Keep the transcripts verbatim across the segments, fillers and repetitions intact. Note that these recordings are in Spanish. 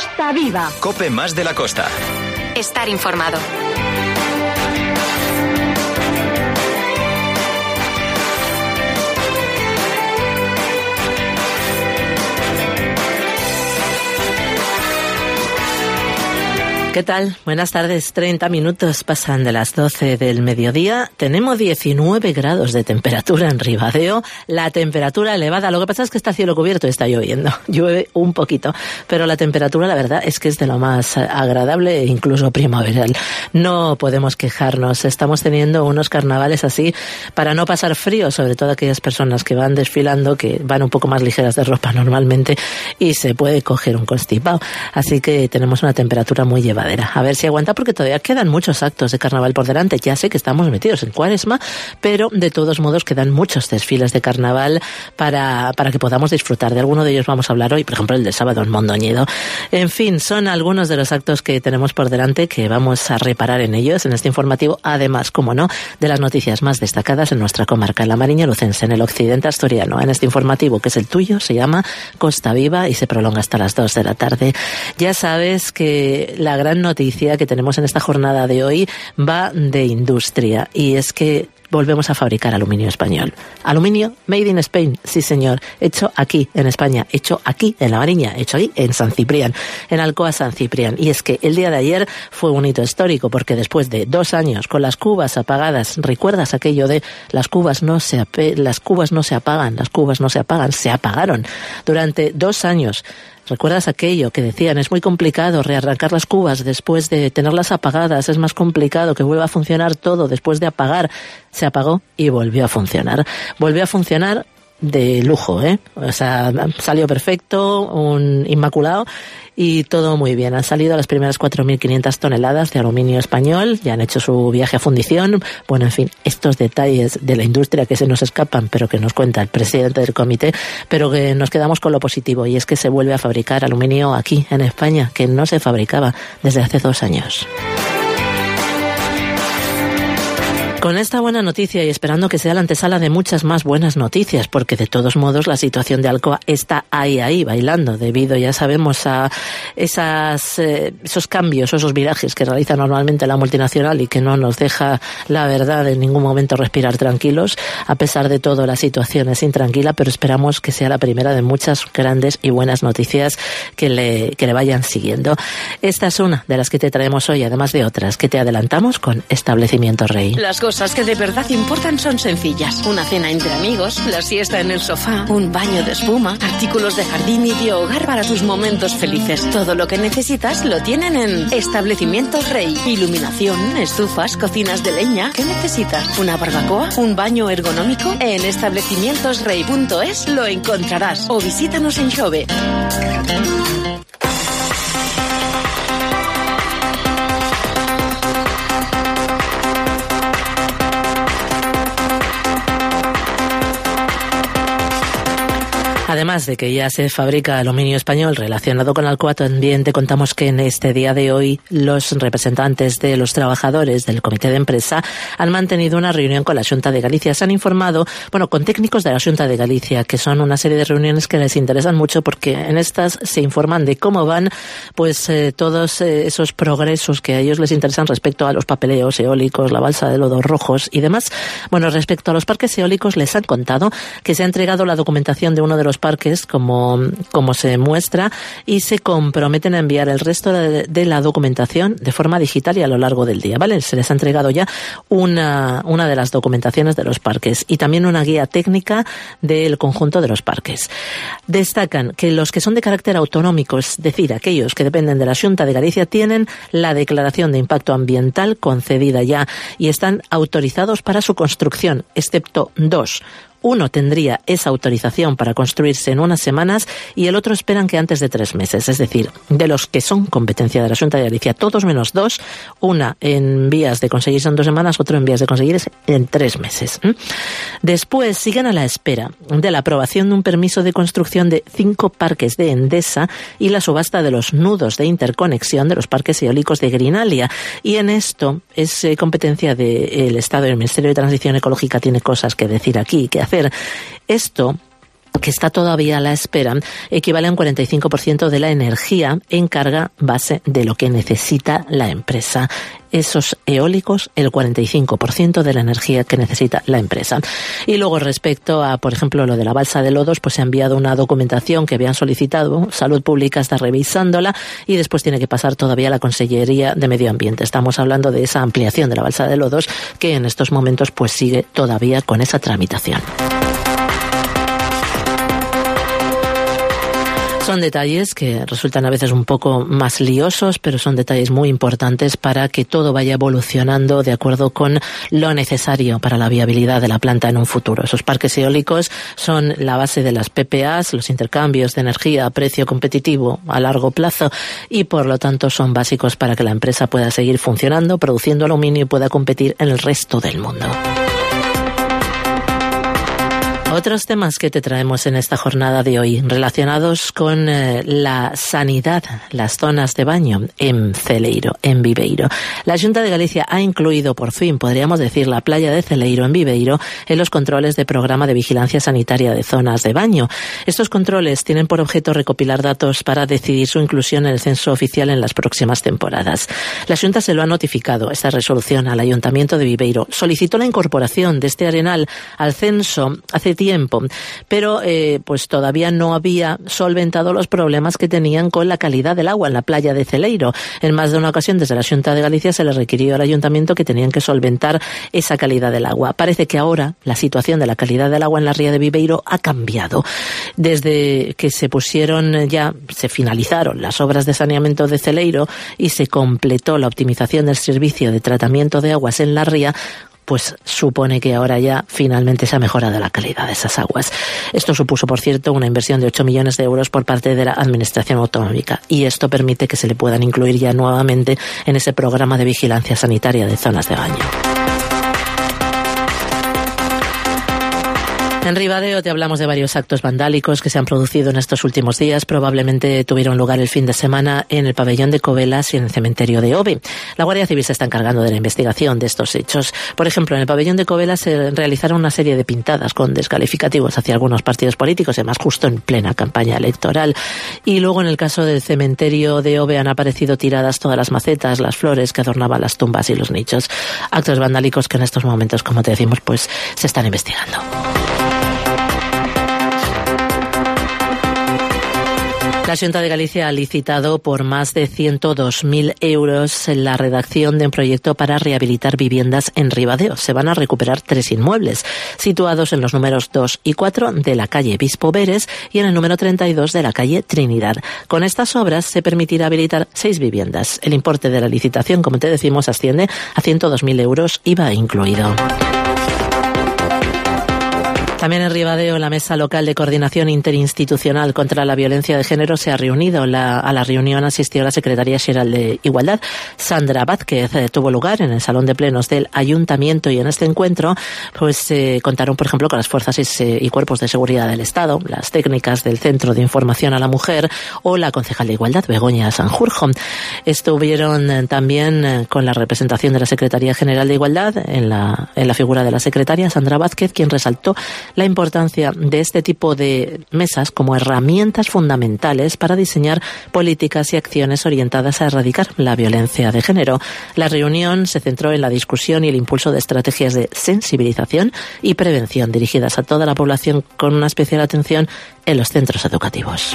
Costa Viva. COPE más de la costa. Estar informado. ¿Qué tal? Buenas tardes. treinta minutos pasan de las doce del mediodía. Tenemos diecinueve grados de temperatura en Ribadeo. La temperatura elevada. Lo que pasa es que está cielo cubierto y está lloviendo. Llueve un poquito. Pero la temperatura, la verdad, es que es de lo más agradable e incluso primaveral. No podemos quejarnos. Estamos teniendo unos carnavales así para no pasar frío, sobre todo aquellas personas que van desfilando, que van un poco más ligeras de ropa normalmente y se puede coger un constipado. Así que tenemos una temperatura muy llevada. A ver si aguanta, porque todavía quedan muchos actos de carnaval por delante. Ya sé que estamos metidos en Cuaresma, pero de todos modos quedan muchos desfiles de carnaval para, para que podamos disfrutar. De alguno de ellos vamos a hablar hoy, por ejemplo el del sábado en Mondoñedo. En fin, son algunos de los actos que tenemos por delante que vamos a reparar en ellos en este informativo, además, como no, de las noticias más destacadas en nuestra comarca, en la Mariña Lucense, en el occidente asturiano. En este informativo, que es el tuyo, se llama Costa Viva y se prolonga hasta las dos de la tarde. Ya sabes que la gran noticia que tenemos en esta jornada de hoy va de industria, y es que volvemos a fabricar aluminio español. Aluminio made in Spain, sí señor, hecho aquí en España, hecho aquí en La Mariña, hecho aquí en San Ciprián, en Alcoa San Ciprián. Y es que el día de ayer fue un hito histórico, porque después de dos años con las cubas apagadas, ¿recuerdas aquello de las cubas no se ap- las cubas no se apagan, las cubas no se apagan? Se apagaron durante dos años. ¿Recuerdas aquello que decían? Es muy complicado rearrancar las cubas después de tenerlas apagadas, es más complicado que vuelva a funcionar todo después de apagar. Se apagó y volvió a funcionar. Volvió a funcionar de lujo, ¿eh? O sea, salió perfecto, un inmaculado y todo muy bien. Han salido las primeras cuatro mil quinientas toneladas de aluminio español, ya han hecho su viaje a fundición. Bueno, en fin, estos detalles de la industria que se nos escapan, pero que nos cuenta el presidente del comité, pero que nos quedamos con lo positivo, y es que se vuelve a fabricar aluminio aquí en España, que no se fabricaba desde hace dos años. Con esta buena noticia, y esperando que sea la antesala de muchas más buenas noticias, porque de todos modos la situación de Alcoa está ahí, ahí, bailando, debido, ya sabemos, a esas, eh, esos cambios, esos virajes que realiza normalmente la multinacional y que no nos deja, la verdad, en ningún momento respirar tranquilos. A pesar de todo, la situación es intranquila, pero esperamos que sea la primera de muchas grandes y buenas noticias que le, que le vayan siguiendo. Esta es una de las que te traemos hoy, además de otras que te adelantamos con Establecimiento Rey. Las cosas que de verdad importan son sencillas. Una cena entre amigos, la siesta en el sofá, un baño de espuma, artículos de jardín y de hogar para tus momentos felices. Todo lo que necesitas lo tienen en Establecimientos Rey. Iluminación, estufas, cocinas de leña. ¿Qué necesitas? ¿Una barbacoa? ¿Un baño ergonómico? En establecimientos rey punto es lo encontrarás. O visítanos en Xove. Además de que ya se fabrica aluminio español relacionado con Alcoa, también te contamos que en este día de hoy los representantes de los trabajadores del comité de empresa han mantenido una reunión con la Xunta de Galicia. Se han informado, bueno, con técnicos de la Xunta de Galicia, que son una serie de reuniones que les interesan mucho, porque en estas se informan de cómo van pues eh, todos eh, esos progresos que a ellos les interesan respecto a los papeleos eólicos, la balsa de lodos rojos y demás. Bueno, respecto a los parques eólicos, les han contado que se ha entregado la documentación de uno de los parques, como, como se muestra, y se comprometen a enviar el resto de, de la documentación de forma digital y a lo largo del día, ¿vale? Se les ha entregado ya una, una de las documentaciones de los parques y también una guía técnica del conjunto de los parques. Destacan que los que son de carácter autonómico, es decir, aquellos que dependen de la Xunta de Galicia, tienen la declaración de impacto ambiental concedida ya y están autorizados para su construcción, excepto dos. Uno tendría esa autorización para construirse en unas semanas y el otro esperan que antes de tres meses. Es decir, de los que son competencia de la Xunta de Galicia, todos menos dos, una en vías de conseguirse en dos semanas, otro en vías de conseguirse en tres meses. Después siguen a la espera de la aprobación de un permiso de construcción de cinco parques de Endesa y la subasta de los nudos de interconexión de los parques eólicos de Grinalia. Y en esto es eh, competencia del Estado y el Ministerio de Transición Ecológica tiene cosas que decir aquí, que hacer. Esto que está todavía a la espera, equivale a un cuarenta y cinco por ciento de la energía en carga base de lo que necesita la empresa. Esos eólicos, el cuarenta y cinco por ciento de la energía que necesita la empresa. Y luego, respecto a, por ejemplo, lo de la balsa de lodos, pues se ha enviado una documentación que habían solicitado, Salud Pública está revisándola y después tiene que pasar todavía a la Consellería de Medio Ambiente. Estamos hablando de esa ampliación de la balsa de lodos que en estos momentos pues sigue todavía con esa tramitación. Son detalles que resultan a veces un poco más liosos, pero son detalles muy importantes para que todo vaya evolucionando de acuerdo con lo necesario para la viabilidad de la planta en un futuro. Esos parques eólicos son la base de las P P As, los intercambios de energía a precio competitivo a largo plazo, y por lo tanto son básicos para que la empresa pueda seguir funcionando, produciendo aluminio y pueda competir en el resto del mundo. Otros temas que te traemos en esta jornada de hoy relacionados con eh, la sanidad, las zonas de baño en Celeiro, en Viveiro. La Xunta de Galicia ha incluido por fin, podríamos decir, la playa de Celeiro en Viveiro en los controles de programa de vigilancia sanitaria de zonas de baño. Estos controles tienen por objeto recopilar datos para decidir su inclusión en el censo oficial en las próximas temporadas. La Xunta se lo ha notificado, esta resolución, al Ayuntamiento de Viveiro. Solicitó la incorporación de este arenal al censo hace tiempo, pero eh, pues todavía no había solventado los problemas que tenían con la calidad del agua en la playa de Celeiro. En más de una ocasión desde la Xunta de Galicia se le requirió al Ayuntamiento que tenían que solventar esa calidad del agua. Parece que ahora la situación de la calidad del agua en la ría de Viveiro ha cambiado. Desde que se pusieron ya, se finalizaron las obras de saneamiento de Celeiro y se completó la optimización del servicio de tratamiento de aguas en la ría, pues supone que ahora ya finalmente se ha mejorado la calidad de esas aguas. Esto supuso, por cierto, una inversión de ocho millones de euros por parte de la Administración Autonómica, y esto permite que se le puedan incluir ya nuevamente en ese programa de vigilancia sanitaria de zonas de baño. En Ribadeo te hablamos de varios actos vandálicos que se han producido en estos últimos días. Probablemente tuvieron lugar el fin de semana en el pabellón de Covelas y en el cementerio de Ove. La Guardia Civil se está encargando de la investigación de estos hechos. Por ejemplo, en el pabellón de Covelas se realizaron una serie de pintadas con descalificativos hacia algunos partidos políticos, además justo en plena campaña electoral. Y luego en el caso del cementerio de Ove han aparecido tiradas todas las macetas, las flores que adornaban las tumbas y los nichos. Actos vandálicos que en estos momentos, como te decimos, pues se están investigando. La Xunta de Galicia ha licitado por más de ciento dos mil euros en la redacción de un proyecto para rehabilitar viviendas en Ribadeo. Se van a recuperar tres inmuebles, situados en los números dos y cuatro de la calle Bispo Veres y en el número treinta y dos de la calle Trinidad. Con estas obras se permitirá habilitar seis viviendas. El importe de la licitación, como te decimos, asciende a ciento dos mil euros, I V A incluido. También en Ribadeo, la Mesa Local de Coordinación Interinstitucional contra la Violencia de Género se ha reunido. La, a la reunión asistió la Secretaria Xeral de Igualdad, Sandra Vázquez. Eh, tuvo lugar en el Salón de Plenos del Ayuntamiento, y en este encuentro pues eh, contaron, por ejemplo, con las fuerzas y, y cuerpos de seguridad del Estado, las técnicas del Centro de Información a la Mujer o la concejal de Igualdad, Begoña Sanjurjo. Estuvieron eh, también eh, con la representación de la Secretaría General de Igualdad en la, en la figura de la secretaria Sandra Vázquez, quien resaltó la importancia de este tipo de mesas como herramientas fundamentales para diseñar políticas y acciones orientadas a erradicar la violencia de género. La reunión se centró en la discusión y el impulso de estrategias de sensibilización y prevención dirigidas a toda la población, con una especial atención en los centros educativos.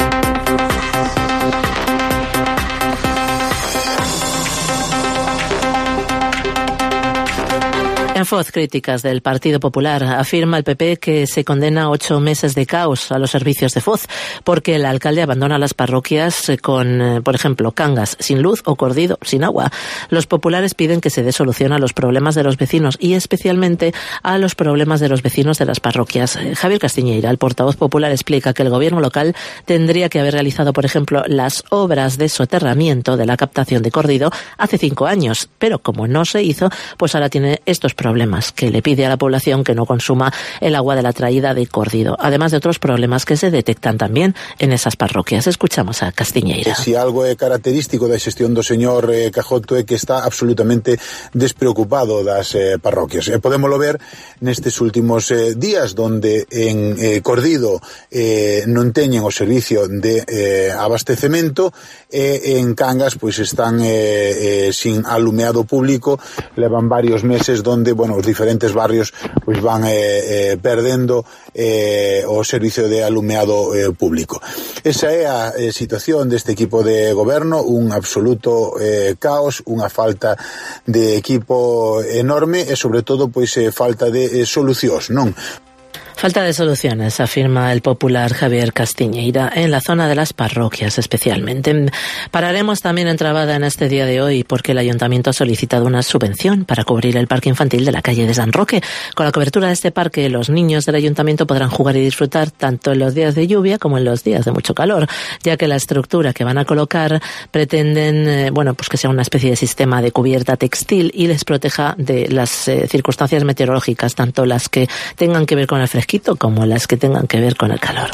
En Foz, críticas del Partido Popular. Afirma el P P que se condena ocho meses de caos a los servicios de Foz porque el alcalde abandona las parroquias con, por ejemplo, Cangas sin luz o Cordido sin agua. Los populares piden que se dé solución a los problemas de los vecinos y especialmente a los problemas de los vecinos de las parroquias. Javier Castiñeira, el portavoz popular, explica que el gobierno local tendría que haber realizado, por ejemplo, las obras de soterramiento de la captación de Cordido hace cinco años, pero como no se hizo, pues ahora tiene estos problemas problemas, que le pide a la población que no consuma el agua de la traída de Córdido, además de otros problemas que se detectan también en esas parroquias. Escuchamos a Castiñeira. Si algo é característico da xestión do señor eh, Cajoto é que está absolutamente despreocupado das eh, parroquias. E podémoslo ver nestes últimos eh, días, donde en eh, Córdido eh, non teñen o servicio de eh, abastecemento, e en Cangas pois están eh, eh, sin alumeado público, levan varios meses donde, bueno, os diferentes barrios pois van eh, eh, perdendo eh, o servicio de alumeado eh, público. Esa é a eh, situación deste equipo de goberno, un absoluto eh, caos, unha falta de equipo enorme e sobre todo pois eh, falta de eh, solucións, non? Falta de soluciones, afirma el popular Javier Castiñeira, en la zona de las parroquias especialmente. Pararemos también en Trabada en este día de hoy porque el Ayuntamiento ha solicitado una subvención para cubrir el parque infantil de la calle de San Roque. Con la cobertura de este parque, los niños del Ayuntamiento podrán jugar y disfrutar tanto en los días de lluvia como en los días de mucho calor, ya que la estructura que van a colocar pretenden, eh, bueno, pues que sea una especie de sistema de cubierta textil y les proteja de las eh, circunstancias meteorológicas, tanto las que tengan que ver con el fresquito como las que tengan que ver con el calor.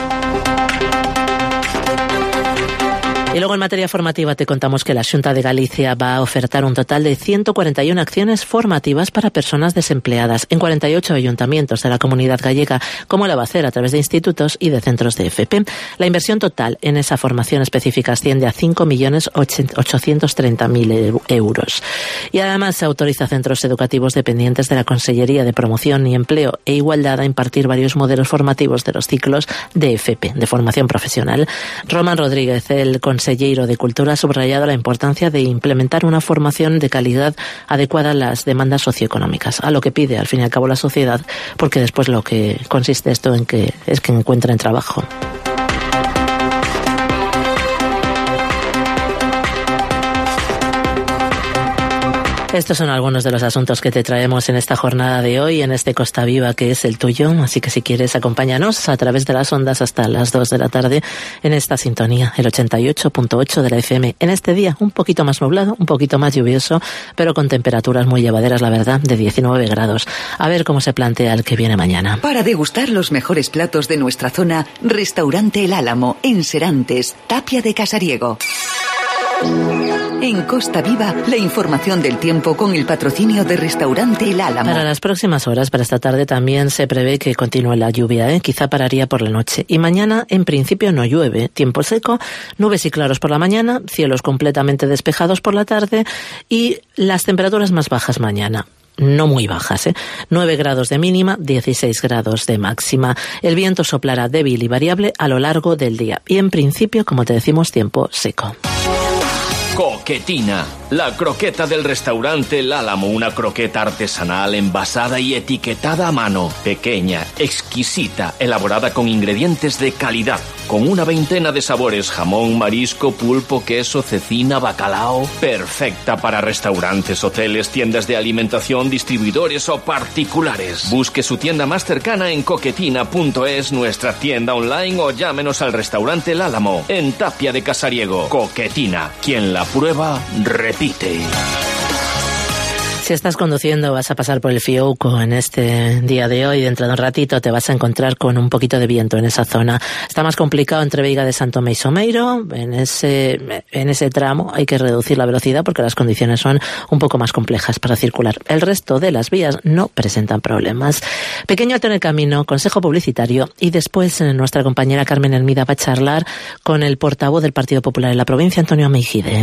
Y luego en materia formativa te contamos que la Xunta de Galicia va a ofertar un total de ciento cuarenta y una acciones formativas para personas desempleadas en cuarenta y ocho ayuntamientos de la comunidad gallega, como la va a hacer a través de institutos y de centros de F P. La inversión total en esa formación específica asciende a cinco millones ochocientos treinta mil euros. Y además se autoriza a centros educativos dependientes de la Consellería de Promoción y Empleo e Igualdad a impartir varios modelos formativos de los ciclos de F P, de formación profesional. Román Rodríguez, el consellero de Cultura, ha subrayado la importancia de implementar una formación de calidad adecuada a las demandas socioeconómicas, a lo que pide al fin y al cabo la sociedad, porque después lo que consiste esto en que es que encuentren trabajo. Estos son algunos de los asuntos que te traemos en esta jornada de hoy, en este Costa Viva que es el tuyo, así que si quieres acompáñanos a través de las ondas hasta las dos de la tarde en esta sintonía, el ochenta y ocho punto ocho de la F M. En este día un poquito más nublado, un poquito más lluvioso, pero con temperaturas muy llevaderas, la verdad, de diecinueve grados. A ver cómo se plantea el que viene mañana. Para degustar los mejores platos de nuestra zona, Restaurante El Álamo, en Serantes, Tapia de Casariego. En Costa Viva, la información del tiempo con el patrocinio de Restaurante El Álamo. Para las próximas horas, para esta tarde, también se prevé que continúe la lluvia, ¿eh? Quizá pararía por la noche. Y mañana, en principio, no llueve. Tiempo seco, nubes y claros por la mañana, cielos completamente despejados por la tarde y las temperaturas más bajas mañana. No muy bajas, ¿eh? nueve grados de mínima, dieciséis grados de máxima. El viento soplará débil y variable a lo largo del día. Y en principio, como te decimos, tiempo seco. Coquetina, la croqueta del restaurante El Álamo, una croqueta artesanal envasada y etiquetada a mano, pequeña, exquisita, elaborada con ingredientes de calidad, con una veintena de sabores, jamón, marisco, pulpo, queso, cecina, bacalao, perfecta para restaurantes, hoteles, tiendas de alimentación, distribuidores o particulares. Busque su tienda más cercana en coquetina punto es, nuestra tienda online, o llámenos al restaurante El Álamo, en Tapia de Casariego. Coquetina, quien la prueba, repite. Si estás conduciendo, vas a pasar por el Fiouco en este día de hoy. Dentro de un ratito te vas a encontrar con un poquito de viento en esa zona. Está más complicado entre Veiga de Santo Tomé y Someiro. En ese, en ese tramo hay que reducir la velocidad porque las condiciones son un poco más complejas para circular. El resto de las vías no presentan problemas. Pequeño alto en el camino, consejo publicitario, y después nuestra compañera Carmen Hermida va a charlar con el portavoz del Partido Popular en la provincia, Antonio Meijide.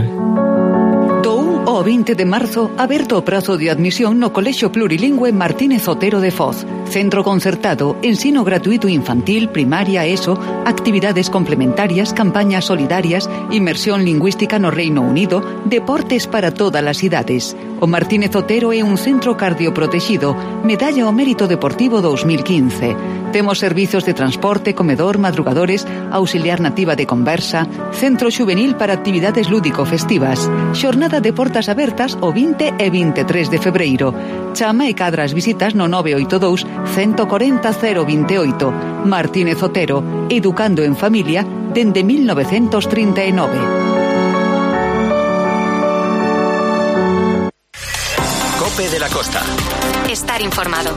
O veinte de marzo, aberto o prazo de admisión no Colexio Plurilingüe Martínez Otero de Foz. Centro concertado, ensino gratuito infantil, primaria, ESO, actividades complementarias, campañas solidarias, inmersión lingüística no Reino Unido, deportes para todas as idades. O Martínez Otero é un centro cardioprotegido, medalla ao mérito deportivo dos mil quince. Temos servizos de transporte, comedor, madrugadores, auxiliar nativa de conversa, centro xuvenil para actividades lúdico-festivas, xornada de portas abertas o vinte e veintitrés de febreiro. Chama e cadra as visitas no nove oito dous, uno cuatro cero, cero veintiocho. Martínez Otero, educando en familia dende mil novecientos trinta e nove. Lope de la Costa. Estar informado.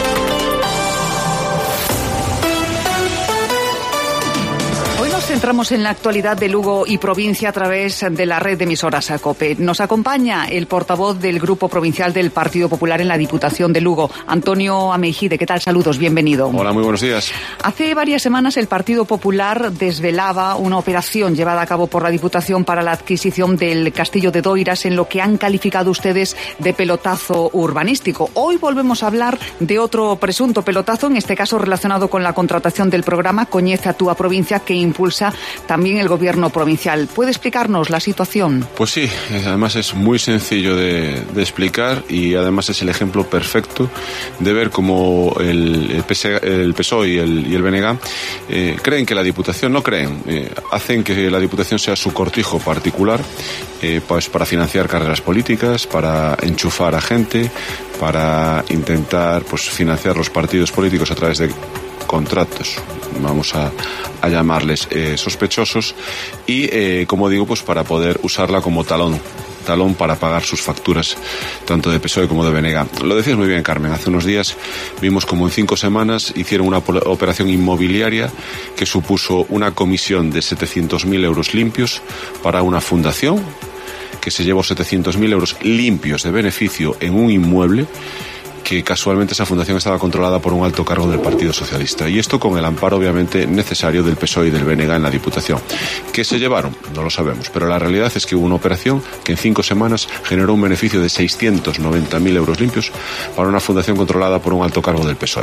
Hoy nos centramos en la actualidad de Lugo y provincia a través de la red de emisoras COPE. Nos acompaña el portavoz del Grupo Provincial del Partido Popular en la Diputación de Lugo, Antonio Ameijide. ¿Qué tal? Saludos, bienvenido. Hola, muy buenos días. Hace varias semanas el Partido Popular desvelaba una operación llevada a cabo por la Diputación para la adquisición del Castillo de Doiras en lo que han calificado ustedes de pelotazo urbanístico. Hoy volvemos a hablar de otro presunto pelotazo, en este caso relacionado con la contratación del programa Coñece a Túa Provincia, que impulsa también el gobierno provincial. ¿Puede explicarnos la situación? Pues sí, además es muy sencillo de, de explicar y además es el ejemplo perfecto de ver cómo el, el, P S, el P S O E y el, y el B N G eh, creen que la Diputación, no creen, eh, hacen que la Diputación sea su cortijo particular eh, pues para financiar carreras políticas, para enchufar a gente, para intentar pues financiar los partidos políticos a través de contratos, vamos a, a llamarles eh, sospechosos y eh, como digo, pues para poder usarla como talón talón para pagar sus facturas tanto de P S O E como de B N G. Lo decías muy bien, Carmen, hace unos días vimos como en cinco semanas hicieron una operación inmobiliaria que supuso una comisión de setecientos mil euros limpios para una fundación que se llevó setecientos mil euros limpios de beneficio en un inmueble que casualmente esa fundación estaba controlada por un alto cargo del Partido Socialista. Y esto con el amparo, obviamente, necesario del P S O E y del B N G en la Diputación. ¿Qué se llevaron? No lo sabemos. Pero la realidad es que hubo una operación que en cinco semanas generó un beneficio de seiscientos noventa mil euros limpios para una fundación controlada por un alto cargo del P S O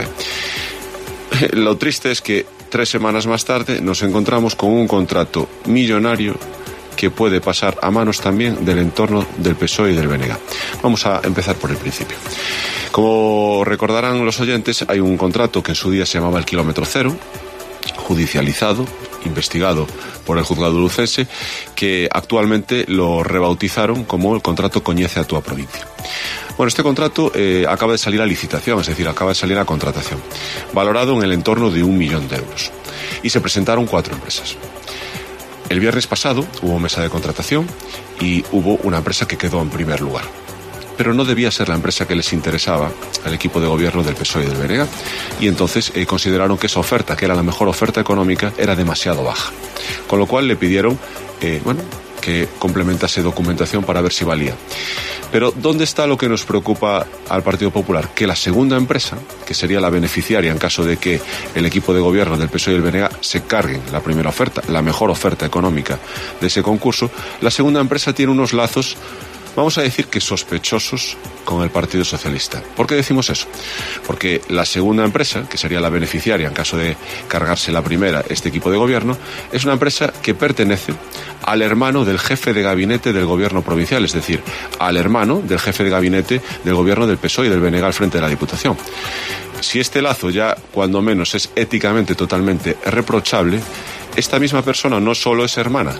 E. Lo triste es que tres semanas más tarde nos encontramos con un contrato millonario que puede pasar a manos también del entorno del P S O E y del B N G. Vamos a empezar por el principio. Como recordarán los oyentes, hay un contrato que en su día se llamaba el kilómetro cero, judicializado, investigado por el juzgado lucense, que actualmente lo rebautizaron como el contrato Coñece a Túa Provincia. Bueno, este contrato eh, acaba de salir a licitación, es decir, acaba de salir a contratación, valorado en el entorno de un millón de euros. Y se presentaron cuatro empresas. El viernes pasado hubo mesa de contratación y hubo una empresa que quedó en primer lugar. Pero no debía ser la empresa que les interesaba al equipo de gobierno del P S O E y del B N G. Y entonces eh, consideraron que esa oferta, que era la mejor oferta económica, era demasiado baja. Con lo cual le pidieron, eh, bueno, que complementase documentación para ver si valía. Pero ¿dónde está lo que nos preocupa al Partido Popular? Que la segunda empresa, que sería la beneficiaria en caso de que el equipo de gobierno del P S O E y el B N G se carguen la primera oferta, la mejor oferta económica de ese concurso, la segunda empresa tiene unos lazos, vamos a decir que sospechosos, con el Partido Socialista. ¿Por qué decimos eso? Porque la segunda empresa, que sería la beneficiaria en caso de cargarse la primera este equipo de gobierno, es una empresa que pertenece al hermano del jefe de gabinete del gobierno provincial, es decir, al hermano del jefe de gabinete del gobierno del P S O E y del B N G al frente de la Diputación. Si este lazo ya, cuando menos, es éticamente totalmente reprochable, esta misma persona no solo es hermana,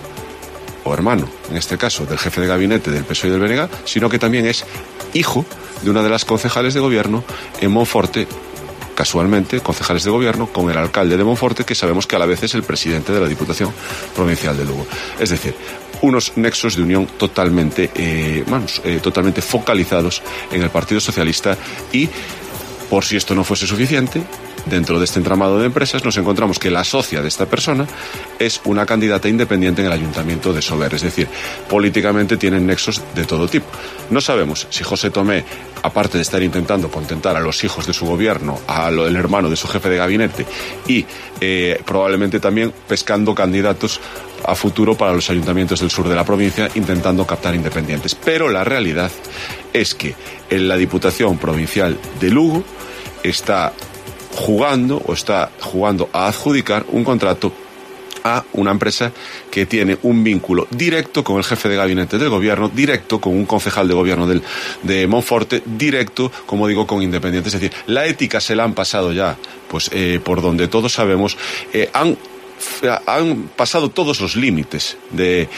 o hermano, en este caso, del jefe de gabinete del P S O E y del B N G, sino que también es hijo de una de las concejales de gobierno en Monforte, casualmente, concejales de gobierno con el alcalde de Monforte, que sabemos que a la vez es el presidente de la Diputación Provincial de Lugo. Es decir, unos nexos de unión totalmente, eh, vamos, eh, totalmente focalizados en el Partido Socialista y, por si esto no fuese suficiente, dentro de este entramado de empresas nos encontramos que la socia de esta persona es una candidata independiente en el Ayuntamiento de Sober, es decir, políticamente tienen nexos de todo tipo. No sabemos si José Tomé, aparte de estar intentando contentar a los hijos de su gobierno, al hermano de su jefe de gabinete y eh, probablemente también pescando candidatos a futuro para los ayuntamientos del sur de la provincia, intentando captar independientes. Pero la realidad es que en la Diputación Provincial de Lugo está jugando o está jugando a adjudicar un contrato a una empresa que tiene un vínculo directo con el jefe de gabinete del gobierno, directo con un concejal de gobierno del, de Monforte, directo, como digo, con independientes. Es decir, la ética se la han pasado ya, pues eh, por donde todos sabemos, eh, han han pasado todos los límites de,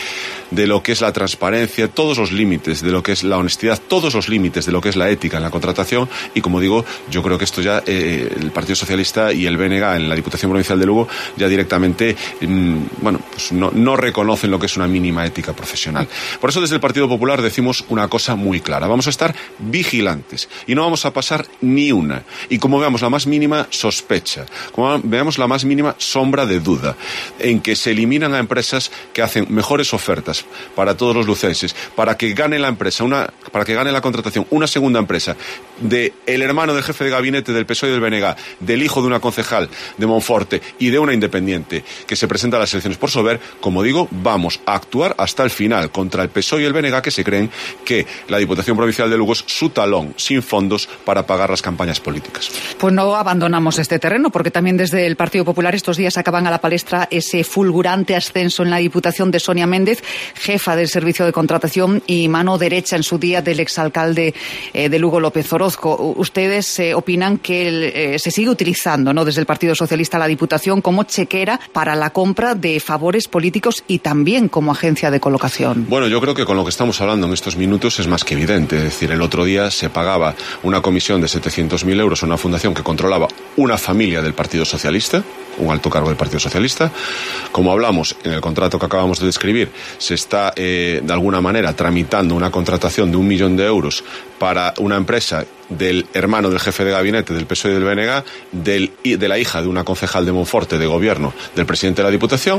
de lo que es la transparencia, todos los límites de lo que es la honestidad, todos los límites de lo que es la ética en la contratación, y como digo, yo creo que esto ya eh, el Partido Socialista y el B N G en la Diputación Provincial de Lugo ya directamente mmm, bueno, pues no, no reconocen lo que es una mínima ética profesional. Por eso desde el Partido Popular decimos una cosa muy clara: vamos a estar vigilantes y no vamos a pasar ni una, y como veamos la más mínima sospecha, como veamos la más mínima sombra de duda en que se eliminan a empresas que hacen mejores ofertas para todos los lucenses, para que gane la empresa, una, para que gane la contratación una segunda empresa de el hermano del jefe de gabinete del P S O E y del B N G, del hijo de una concejal de Monforte y de una independiente que se presenta a las elecciones por Sober, como digo, vamos a actuar hasta el final contra el P S O E y el B N G, que se creen que la Diputación Provincial de Lugo es su talón sin fondos para pagar las campañas políticas. Pues no abandonamos este terreno, porque también desde el Partido Popular estos días sacaban a la palestra ese fulgurante ascenso en la Diputación de Sonia Méndez, jefa del Servicio de Contratación y mano derecha en su día del exalcalde eh, de Lugo, López Orozco. Ustedes eh, opinan que eh, se sigue utilizando, ¿no?, desde el Partido Socialista la Diputación como chequera para la compra de favores políticos y también como agencia de colocación. Bueno, yo creo que con lo que estamos hablando en estos minutos es más que evidente. Es decir, el otro día se pagaba una comisión de setecientos mil euros a una fundación que controlaba una familia del Partido Socialista, un alto cargo del Partido Socialista. Como hablamos en el contrato que acabamos de describir, se está eh, de alguna manera tramitando una contratación de un millón de euros para una empresa del hermano del jefe de gabinete del P S O E y del B N G, del, de la hija de una concejal de Monforte de gobierno del presidente de la Diputación.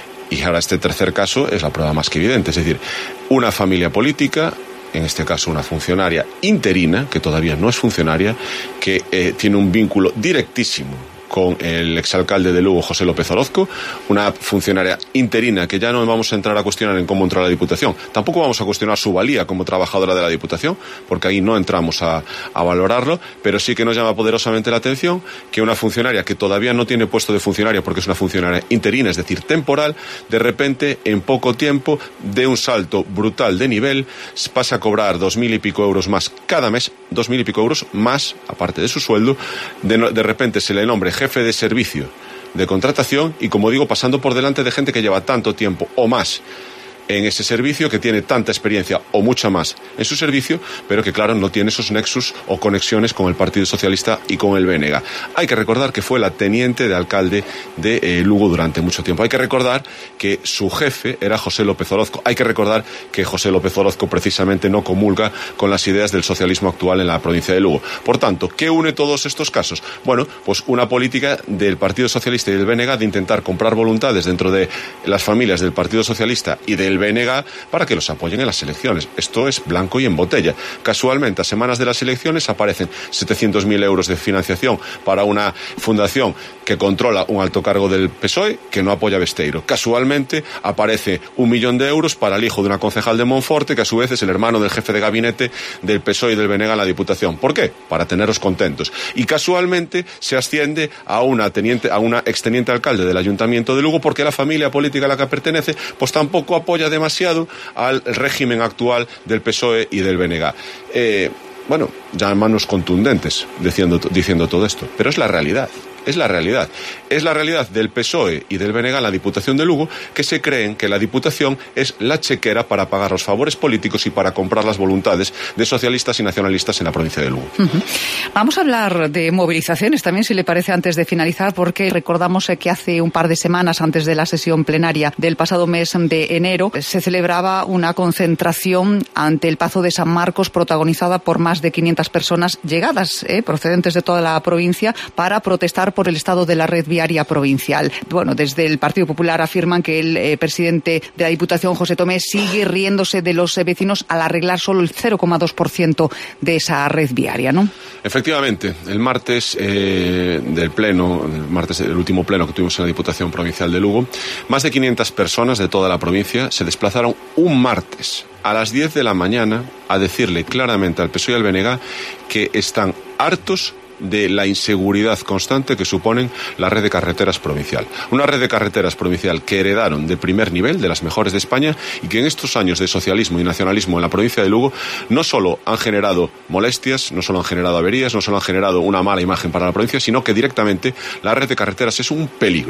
Y ahora este tercer caso es la prueba más que evidente, es decir, una familia política, en este caso una funcionaria interina, que todavía no es funcionaria, que eh, tiene un vínculo directísimo con el exalcalde de Lugo, José López Orozco, una funcionaria interina que ya no vamos a entrar a cuestionar en cómo entró a la Diputación. Tampoco vamos a cuestionar su valía como trabajadora de la Diputación, porque ahí no entramos a, a valorarlo, pero sí que nos llama poderosamente la atención que una funcionaria que todavía no tiene puesto de funcionaria porque es una funcionaria interina, es decir, temporal, de repente, en poco tiempo, de un salto brutal de nivel, pasa a cobrar dos mil y pico euros más cada mes, dos mil y pico euros más, aparte de su sueldo, de, de repente se le nombre jefe de servicio de contratación y, como digo, pasando por delante de gente que lleva tanto tiempo o más en ese servicio, que tiene tanta experiencia o mucha más en su servicio, pero que, claro, no tiene esos nexus o conexiones con el Partido Socialista y con el B N G. Hay que recordar que fue la teniente de alcalde de eh, Lugo durante mucho tiempo. Hay que recordar que su jefe era José López Orozco. Hay que recordar que José López Orozco precisamente no comulga con las ideas del socialismo actual en la provincia de Lugo. Por tanto, ¿qué une todos estos casos? Bueno, pues una política del Partido Socialista y del B N G de intentar comprar voluntades dentro de las familias del Partido Socialista y del B N G para que los apoyen en las elecciones. Esto es blanco y en botella. Casualmente, a semanas de las elecciones aparecen setecientos mil euros de financiación para una fundación que controla un alto cargo del P S O E que no apoya a Besteiro. Casualmente aparece un millón de euros para el hijo de una concejal de Monforte, que a su vez es el hermano del jefe de gabinete del P S O E y del B N G en la Diputación. ¿Por qué? Para tenerlos contentos. Y casualmente se asciende a una teniente, a una exteniente alcalde del Ayuntamiento de Lugo, porque la familia política a la que pertenece pues tampoco apoya demasiado al régimen actual del P S O E y del B N G. Eh, bueno, ya manos contundentes diciendo, diciendo todo esto, pero es la realidad. Es la realidad. Es la realidad del P S O E y del B N G en la Diputación de Lugo, que se creen que la Diputación es la chequera para pagar los favores políticos y para comprar las voluntades de socialistas y nacionalistas en la provincia de Lugo. Uh-huh. Vamos a hablar de movilizaciones también, si le parece, antes de finalizar, porque recordamos que hace un par de semanas, antes de la sesión plenaria del pasado mes de enero, se celebraba una concentración ante el Pazo de San Marcos protagonizada por más de quinientas personas llegadas, eh, procedentes de toda la provincia, para protestar por el estado de la red viaria provincial. Bueno, desde el Partido Popular afirman que el eh, presidente de la Diputación, José Tomé, sigue riéndose de los eh, vecinos al arreglar solo el cero coma dos por ciento de esa red viaria, ¿no? Efectivamente, el martes eh, del pleno, el martes el último pleno que tuvimos en la Diputación Provincial de Lugo, más de quinientas personas de toda la provincia se desplazaron un martes a las diez de la mañana a decirle claramente al P S O E y al B N G que están hartos de la inseguridad constante que suponen la red de carreteras provincial. Una red de carreteras provincial que heredaron de primer nivel, de las mejores de España, y que en estos años de socialismo y nacionalismo en la provincia de Lugo no solo han generado molestias, no solo han generado averías, no solo han generado una mala imagen para la provincia, sino que directamente la red de carreteras es un peligro.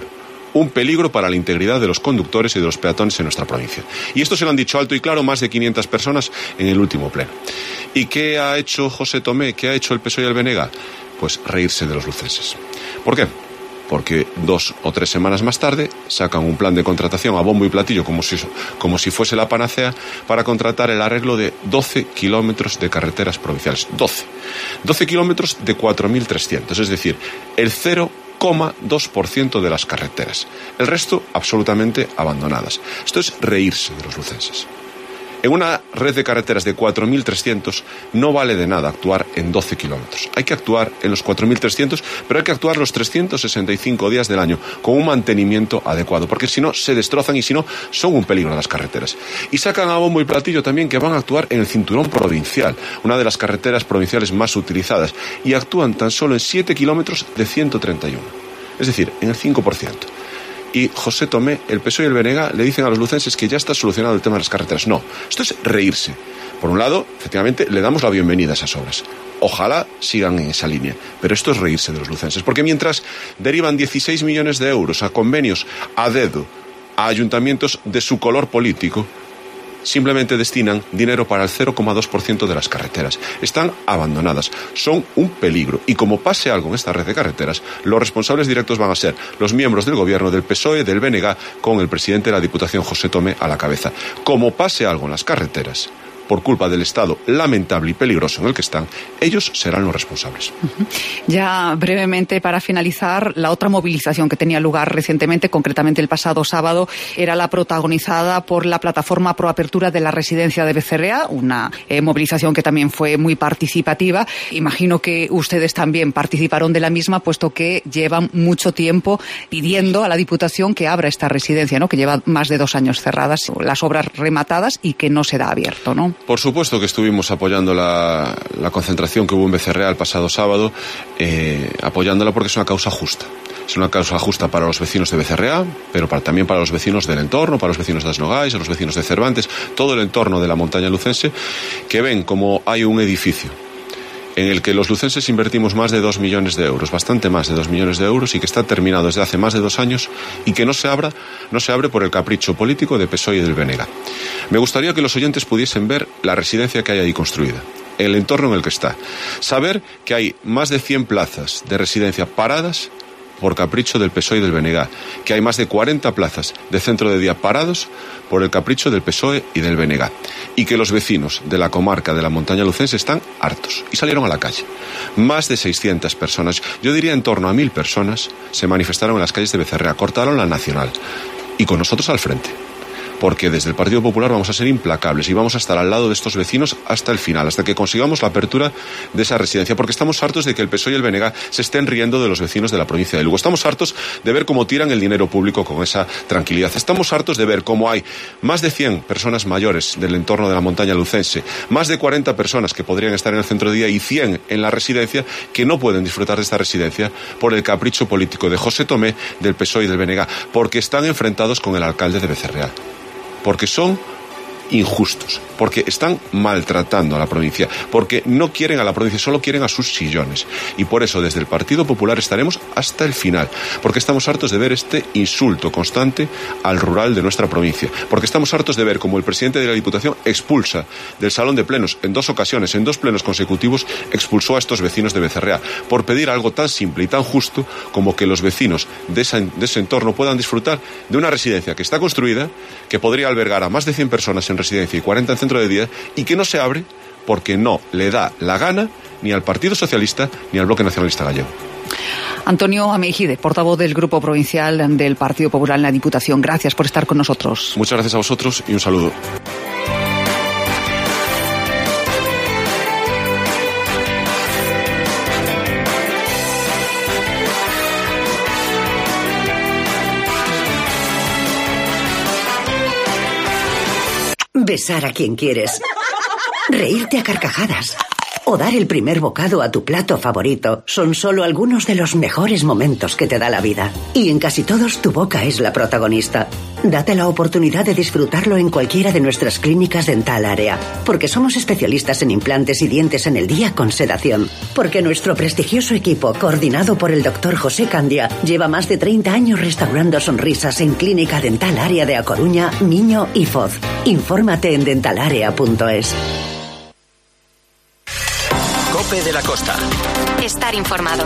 un peligro para la integridad de los conductores y de los peatones en nuestra provincia. Y esto se lo han dicho alto y claro más de quinientas personas en el último pleno. ¿Y qué ha hecho José Tomé? ¿Qué ha hecho el P S O E y el B N G? Pues reírse de los lucenses. ¿Por qué? Porque dos o tres semanas más tarde sacan un plan de contratación a bombo y platillo como si, como si fuese la panacea para contratar el arreglo de doce kilómetros de carreteras provinciales. doce. doce kilómetros de cuatro mil trescientos, es decir, el cero coma dos por ciento de las carreteras. El resto absolutamente abandonadas. Esto es reírse de los lucenses. En una red de carreteras de cuatro mil trescientos no vale de nada actuar en doce kilómetros. Hay que actuar en los cuatro mil trescientos, pero hay que actuar los trescientos sesenta y cinco días del año con un mantenimiento adecuado, porque si no se destrozan y si no son un peligro las carreteras. Y sacan a bombo y platillo también que van a actuar en el cinturón provincial, una de las carreteras provinciales más utilizadas, y actúan tan solo en siete kilómetros de ciento treinta y uno, es decir, en el cinco por ciento. Y José Tomé, el P S O E y el B N G le dicen a los lucenses que ya está solucionado el tema de las carreteras. No, esto es reírse. Por un lado, efectivamente, le damos la bienvenida a esas obras. Ojalá sigan en esa línea, pero esto es reírse de los lucenses. Porque mientras derivan dieciséis millones de euros a convenios a dedo a ayuntamientos de su color político, simplemente destinan dinero para el cero coma dos por ciento de las carreteras. Están abandonadas, son un peligro. Y como pase algo en esta red de carreteras, los responsables directos van a ser los miembros del gobierno, del P S O E, del B N G, con el presidente de la Diputación, José Tomé, a la cabeza. Como pase algo en las carreteras, por culpa del estado lamentable y peligroso en el que están, ellos serán los responsables. Uh-huh. Ya brevemente, para finalizar, la otra movilización que tenía lugar recientemente, concretamente el pasado sábado, era la protagonizada por la plataforma pro apertura de la residencia de Becerrea, una eh, movilización que también fue muy participativa. Imagino que ustedes también participaron de la misma, puesto que llevan mucho tiempo pidiendo a la Diputación que abra esta residencia, ¿no? Que lleva más de dos años cerradas, las obras rematadas y que no se da abierto, ¿no? Por supuesto que estuvimos apoyando la, la concentración que hubo en Becerrea el pasado sábado, eh, apoyándola porque es una causa justa. Es una causa justa para los vecinos de Becerrea, pero para, también para los vecinos del entorno, para los vecinos de Asnogais, los vecinos de Cervantes, todo el entorno de la montaña lucense, que ven como hay un edificio en el que los lucenses invertimos más de dos millones de euros, bastante más de dos millones de euros, y que está terminado desde hace más de dos años y que no se abra, no se abre por el capricho político de P S O E y del B N G. Me gustaría que los oyentes pudiesen ver la residencia que hay ahí construida, el entorno en el que está, saber que hay más de cien plazas de residencia paradas por capricho del P S O E y del B N G, que hay más de cuarenta plazas de centro de día parados por el capricho del P S O E y del B N G, y que los vecinos de la comarca de la montaña lucense están hartos y salieron a la calle. Más de seiscientas personas, yo diría en torno a mil personas, se manifestaron en las calles de Becerrea, cortaron la Nacional y con nosotros al frente. Porque desde el Partido Popular vamos a ser implacables y vamos a estar al lado de estos vecinos hasta el final, hasta que consigamos la apertura de esa residencia, porque estamos hartos de que el P S O E y el B N G se estén riendo de los vecinos de la provincia de Lugo. Estamos hartos de ver cómo tiran el dinero público con esa tranquilidad. Estamos hartos de ver cómo hay más de cien personas mayores del entorno de la montaña lucense, más de cuarenta personas que podrían estar en el centro de día y cien en la residencia que no pueden disfrutar de esta residencia por el capricho político de José Tomé, del P S O E y del B N G, porque están enfrentados con el alcalde de Becerrea. Porque son injustos, porque están maltratando a la provincia, porque no quieren a la provincia, solo quieren a sus sillones. Y por eso desde el Partido Popular estaremos hasta el final, porque estamos hartos de ver este insulto constante al rural de nuestra provincia, porque estamos hartos de ver cómo el presidente de la Diputación expulsa del salón de plenos en dos ocasiones, en dos plenos consecutivos, expulsó a estos vecinos de Becerrea por pedir algo tan simple y tan justo como que los vecinos de, esa, de ese entorno puedan disfrutar de una residencia que está construida, que podría albergar a más de cien personas en residencia y cuarenta en centro de día, y que no se abre porque no le da la gana ni al Partido Socialista ni al Bloque Nacionalista Gallego. Antonio Ameijide, portavoz del Grupo Provincial del Partido Popular en la Diputación, gracias por estar con nosotros. Muchas gracias a vosotros y un saludo. Besar a quien quieres. Reírte a carcajadas. o dar el primer bocado a tu plato favorito son solo algunos de los mejores momentos que te da la vida. Y en casi todos tu boca es la protagonista. Date la oportunidad de disfrutarlo en cualquiera de nuestras clínicas Dental Area, porque somos especialistas en implantes y dientes en el día con sedación. Porque nuestro prestigioso equipo, coordinado por el doctor José Candia, lleva más de treinta años restaurando sonrisas en Clínica Dental Area de A Coruña, Miño y Foz. Infórmate en dentalarea punto es. Cope de la Costa. Estar informado.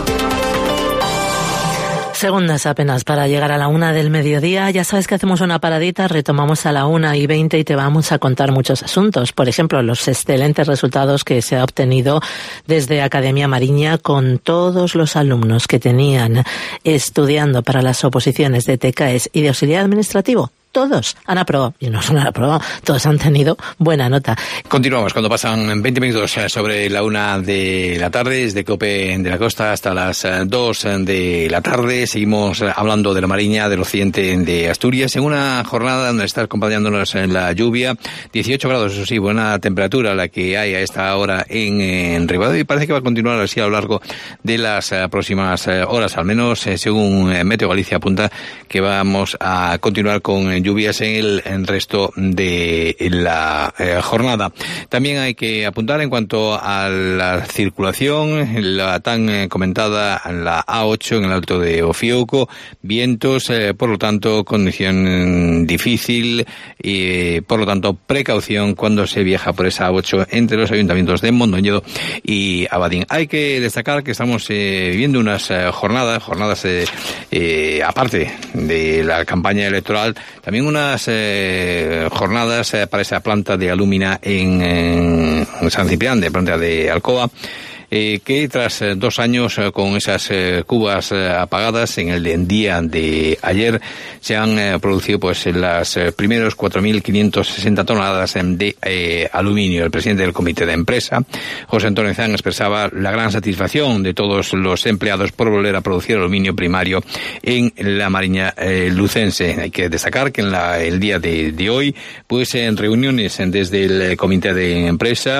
Segundas apenas para llegar a la una del mediodía. Ya sabes que hacemos una paradita, retomamos a la una y veinte y te vamos a contar muchos asuntos. Por ejemplo, los excelentes resultados que se ha obtenido desde Academia Mariña con todos los alumnos que tenían estudiando para las oposiciones de T K E S y de auxiliar administrativo. Todos han aprobado, y no solo han aprobado, todos han tenido buena nota. Continuamos cuando pasan veinte minutos sobre la una de la tarde, desde Cope de la Costa hasta las dos de la tarde. Seguimos hablando de la Mariña, del occidente de Asturias, en una jornada donde está acompañándonos en la lluvia. dieciocho grados, eso sí, buena temperatura la que hay a esta hora en, en Ribadeo, y parece que va a continuar así a lo largo de las próximas horas, al menos según Meteo Galicia apunta que vamos a continuar con lluvias en el en resto de la eh, jornada. También hay que apuntar en cuanto a la circulación, la tan eh, comentada la A ocho en el Alto de Ofiuco, vientos, eh, por lo tanto, condición difícil y, eh, por lo tanto, precaución cuando se viaja por esa A ocho entre los ayuntamientos de Mondoñedo y Abadín. Hay que destacar que estamos eh, viviendo unas eh, jornadas, jornadas eh, eh, aparte de la campaña electoral, también unas eh, jornadas eh, para esa planta de alúmina en, en San Ciprián, de planta de Alcoa, eh, que tras eh, dos años eh, con esas eh, cubas eh, apagadas en el día de ayer se han eh, producido pues las eh, primeros cuatro mil quinientas sesenta toneladas de eh, aluminio. El presidente del comité de empresa, José Antonio Zan, expresaba la gran satisfacción de todos los empleados por volver a producir aluminio primario en la Mariña eh, lucense. Hay que destacar que en la, el día de, de hoy, pues en reuniones desde el comité de empresa,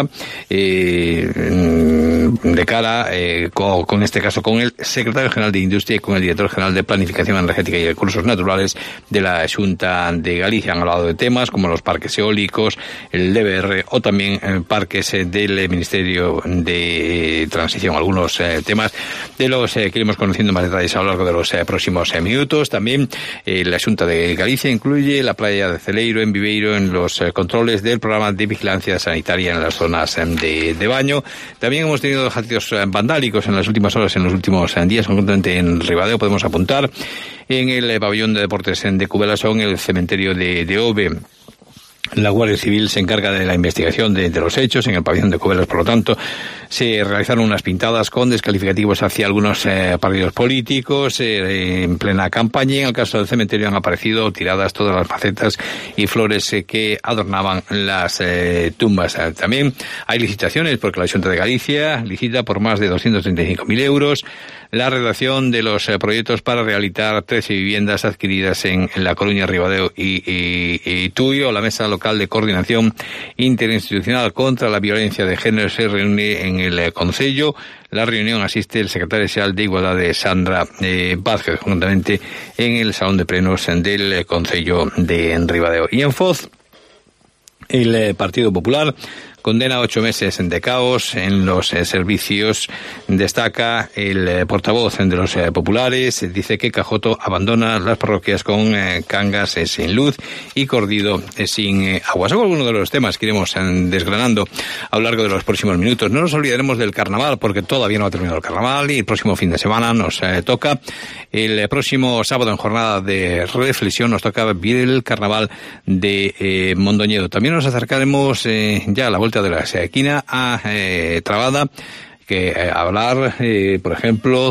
eh, de cara, eh, con, con este caso, con el secretario general de Industria y con el director general de Planificación Energética y Recursos Naturales de la Xunta de Galicia. Han hablado de temas como los parques eólicos, el D B R o también eh, parques eh, del Ministerio de Transición. Algunos eh, temas de los eh, que iremos conociendo más detalles a lo largo de los eh, próximos eh, minutos. También eh, la Xunta de Galicia incluye la playa de Celeiro, en Viveiro, en los eh, controles del programa de vigilancia sanitaria en las zonas eh, de, de baño. También hemos tenido ejercicios vandálicos en las últimas horas, en los últimos días, concretamente en Ribadeo, podemos apuntar, en el pabellón de deportes de Cubelasón, en el cementerio de, de Ove. La Guardia Civil se encarga de la investigación de, de los hechos en el pabellón de Cubelas, por lo tanto, se realizaron unas pintadas con descalificativos hacia algunos eh, partidos políticos eh, en plena campaña, y en el caso del cementerio han aparecido tiradas todas las macetas y flores eh, que adornaban las eh, tumbas. Eh, también hay licitaciones, porque la Xunta de Galicia licita por más de doscientos treinta y cinco mil euros la redacción de los eh, proyectos para rehabilitar trece viviendas adquiridas en, en La Coruña, Ribadeo y, y, y Tuyo. La Mesa Local de Coordinación Interinstitucional contra la Violencia de Género se reúne en el eh, Concello. La reunión asiste el secretario general de Igualdad, de Sandra eh, Vázquez, juntamente en el Salón de Plenos del eh, Concello de Ribadeo. Y en Foz, el eh, Partido Popular condena ocho meses de caos en los eh, servicios. Destaca el eh, portavoz de los eh, populares, dice que Cajoto abandona las parroquias con eh, Cangas eh, sin luz y Cordido eh, sin eh, agua. Son algunos de los temas que iremos eh, desgranando a lo largo de los próximos minutos. No nos olvidaremos del carnaval, porque todavía no ha terminado el carnaval y el próximo fin de semana nos eh, toca. El eh, próximo sábado, en jornada de reflexión, nos toca vivir el carnaval de eh, Mondoñedo. También nos acercaremos eh, ya a la vuelta de la esquina a eh, Trabada, que eh, hablar, eh, por ejemplo,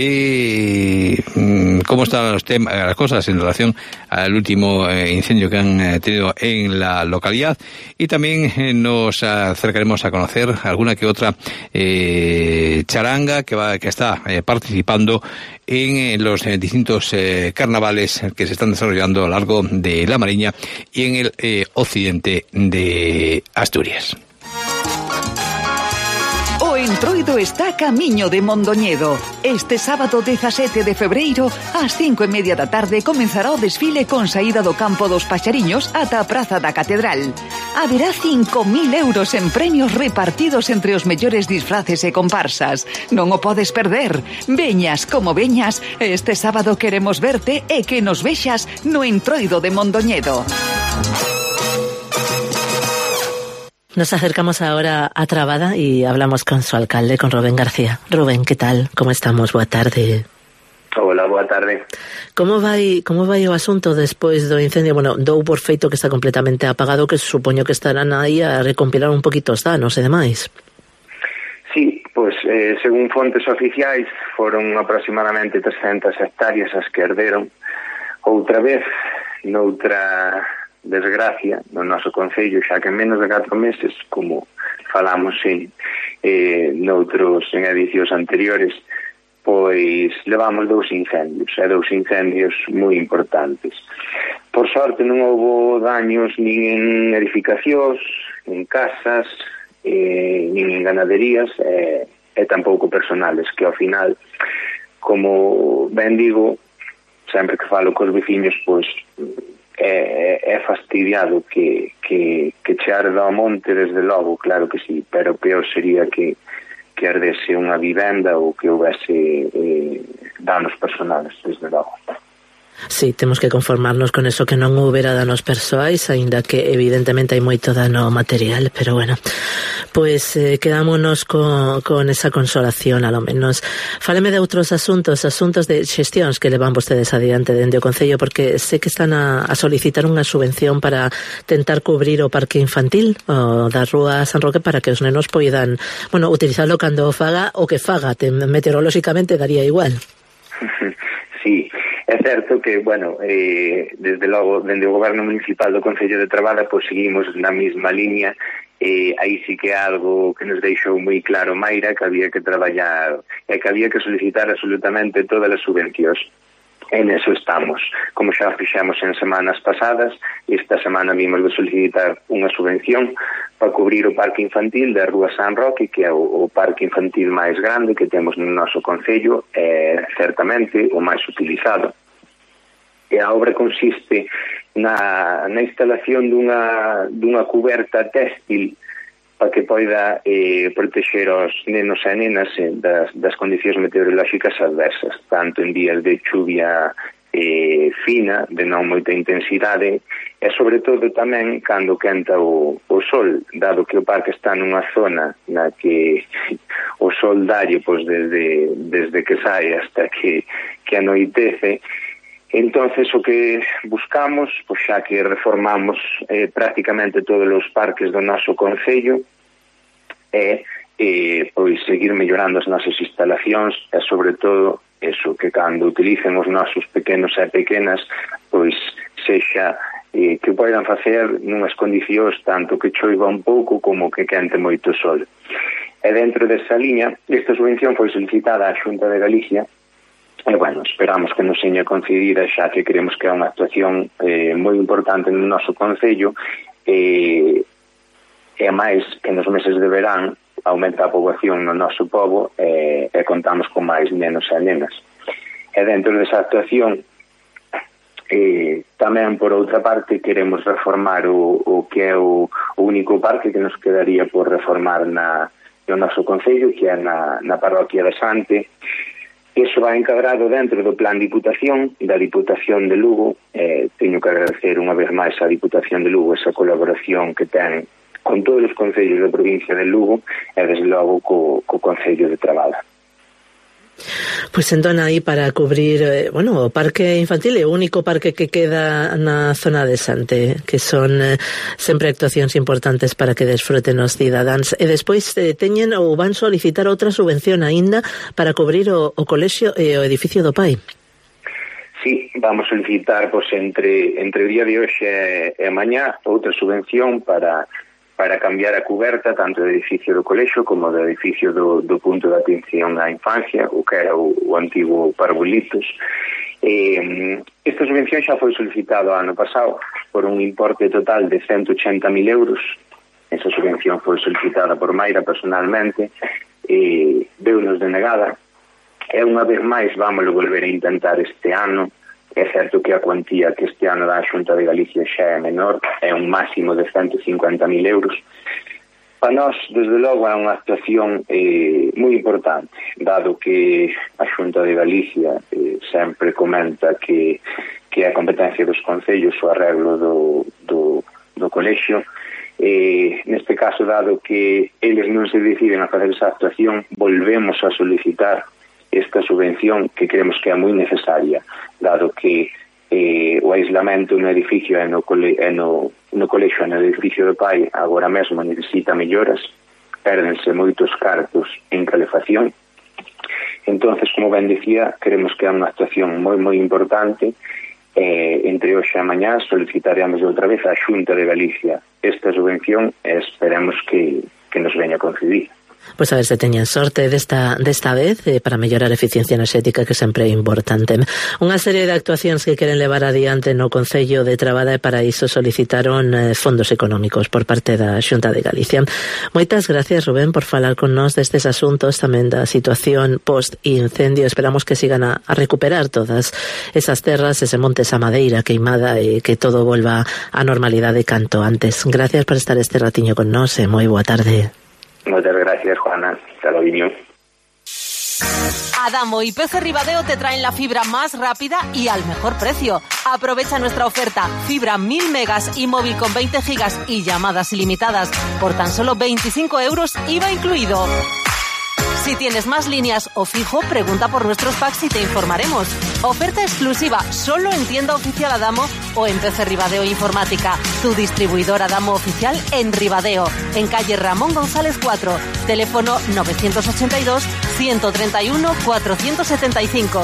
de mm, cómo están los temas, las cosas en relación al último eh, incendio que han eh, tenido en la localidad, y también eh, nos acercaremos a conocer alguna que otra eh, charanga que va que está eh, participando en eh, los eh, distintos eh, carnavales que se están desarrollando a lo largo de la Mariña y en el eh, occidente de Asturias. O Entroido está camiño de Mondoñedo. Este sábado dezasete de febreiro, ás cinco e media da tarde, comenzará o desfile con saída do campo dos Paxariños ata a Praza da Catedral. Haberá cinco mil euros en premios repartidos entre os mellores disfraces e comparsas. Non o podes perder. Veñas como veñas, este sábado queremos verte e que nos vexas no Entroido de Mondoñedo. Nos acercamos ahora a Trabada y hablamos con su alcalde, con Rubén García. Rubén, ¿qué tal? ¿Cómo estamos? Boa tarde. Hola, boa tarde. Como vai, como vai o asunto despois do incendio? Bueno, dou por feito que está completamente apagado, que supoño que estarán aí a recompilar un poquito os danos e demais. Sí, pois, eh, según fontes oficiais, foron aproximadamente trescentas hectáreas as que arderon. Outra vez, noutra desgracia no noso concello, xa que en menos de catro meses, como falamos en eh, noutros en edicións anteriores, pois levamos dous incendios, e dous incendios moi importantes. Por sorte non houbo daños nin en edificacións, en casas, eh, nin en ganaderías, eh, e tampouco personales, que ao final, como ben digo, sempre que falo cos veciños, pois É, é fastidiado que, que, que che arda o monte, desde logo, claro que sí, pero peor sería que, que ardese unha vivenda ou que houvese eh, danos personales, desde logo. Sí, temos que conformarnos con eso, que non houbera danos persoais, aínda que evidentemente hai moito dano material, pero bueno, pois eh, quedámonos con, con esa consolación, a lo menos. Fáleme de outros asuntos, asuntos de xestións que levan vostedes adiante dende o Concello, porque sei que están a, a solicitar unha subvención para tentar cubrir o parque infantil o da Rúa San Roque para que os nenos poidan, bueno, utilizarlo cando faga o que faga, meteorolóxicamente daría igual. Sí, é certo que, bueno, eh, desde logo, dende o Goberno Municipal do Concello de Trabada, pois seguimos na mesma liña. Eh, aí sí que é algo que nos deixou moi claro Mayra, que había que traballar e que había que solicitar absolutamente todas as subvencións. En eso estamos. Como xa fixemos en semanas pasadas, esta semana vimos de solicitar unha subvención para cubrir o parque infantil da Rúa San Roque, que é o, o parque infantil máis grande que temos no noso concello, é certamente o máis utilizado. E a obra consiste na, na instalación dunha, dunha cuberta téxtil para que poida eh, protexer os nenos e nenas eh, das, das condicións meteorolóxicas adversas, tanto en días de chuvia eh, fina, de non moita intensidade, e sobre todo tamén cando quenta o, o sol, dado que o parque está nunha zona na que o sol dalle pois, desde, desde que sai hasta que, que anoitece. Entonces o que buscamos, pois xa que reformamos eh, prácticamente todos os parques do noso concello, é eh, pois seguir mellorando as nosas instalacións e sobre todo eso, que cando utilicen os nosos pequenos e pequenas, pois sexa eh, que poidan facer nunhas condicións tanto que choiva un pouco como que quente moito sol. E dentro desa liña, esta subvención foi solicitada á Xunta de Galicia. E, bueno, esperamos que nos seña concedida, xa que creemos que é unha actuación eh, moi importante no noso concello, e, e máis que nos meses de verán aumenta a poboación no noso pobo e, e contamos con máis nenos e nenas. E dentro desa actuación, eh, tamén por outra parte queremos reformar o, o que é o, o único parque que nos quedaría por reformar na, no noso concello, que é na, na parroquia de Sante. Iso vai encadrado dentro do plan Diputación, da Diputación de Lugo. Eh, teño que agradecer unha vez máis a Diputación de Lugo esa colaboración que ten con todos os concellos da provincia de Lugo e desde logo co, co Concello de Trabada. Pois entón aí para cubrir, eh, bueno, o parque infantil é o único parque que queda na zona de Sante, que son eh, sempre actuacións importantes para que desfruten os cidadáns. E despois eh, teñen ou van solicitar outra subvención aínda para cubrir o, o colexio e o edificio do pai. Sí, vamos solicitar pois, entre, entre o día de hoxe e, e mañá outra subvención para para cambiar a cuberta tanto do edificio do colexio como do edificio do, do punto de atención á infancia, o que era o, o antigo Parvulitos. Eh, esta subvención xa foi solicitada ano pasado por un importe total de ciento ochenta mil euros, esa subvención foi solicitada por Mayra personalmente, e deu-nos denegada, e unha vez máis vamos volver a intentar este ano. É certo que a cuantía que este ano da Xunta de Galicia xa é menor, é un máximo de ciento cincuenta mil euros. Para nós, desde logo, é unha actuación eh, moi importante, dado que a Xunta de Galicia eh, sempre comenta que, que é a competencia dos concellos o arreglo do, do, do colexio. Eh, neste caso, dado que eles non se deciden a facer esa actuación, volvemos a solicitar esta subvención que creemos que é moi necesaria, dado que eh, o aislamento no edificio e no, cole, e no, no colexio e no edificio do pai agora mesmo necesita melloras, pérdense moitos cartos en calefacción. Entonces, como ben dicía, creemos que é unha actuación moi moi importante. Eh, entre hoxe e mañá solicitaremos outra vez a Xunta de Galicia esta subvención e esperemos que, que nos veña concedida. Pois a ver se teñen sorte desta, desta vez eh, para mellorar a eficiencia enerxética, que sempre é importante. Unha serie de actuacións que queren levar adiante no Concello de Trabada e para iso solicitaron eh, fondos económicos por parte da Xunta de Galicia. Moitas gracias, Rubén, por falar con nós destes asuntos, tamén da situación post-incendio. Esperamos que sigan a, a recuperar todas esas terras, ese monte, esa madeira queimada e que todo volva á normalidade canto antes. Gracias por estar este ratiño con nós e moi boa tarde. Muchas gracias, Juana. Hasta luego. Adamo y P C Ribadeo te traen la fibra más rápida y al mejor precio. Aprovecha nuestra oferta, fibra mil megas y móvil con veinte gigas y llamadas ilimitadas por tan solo veinticinco euros I V A incluido. Si tienes más líneas o fijo, pregunta por nuestros packs y te informaremos. Oferta exclusiva solo en tienda oficial Adamo o en P C Ribadeo Informática, tu distribuidor Adamo oficial en Ribadeo, en calle Ramón González cuatro, teléfono novecientos ochenta y dos, ciento treinta y uno, cuatrocientos setenta y cinco.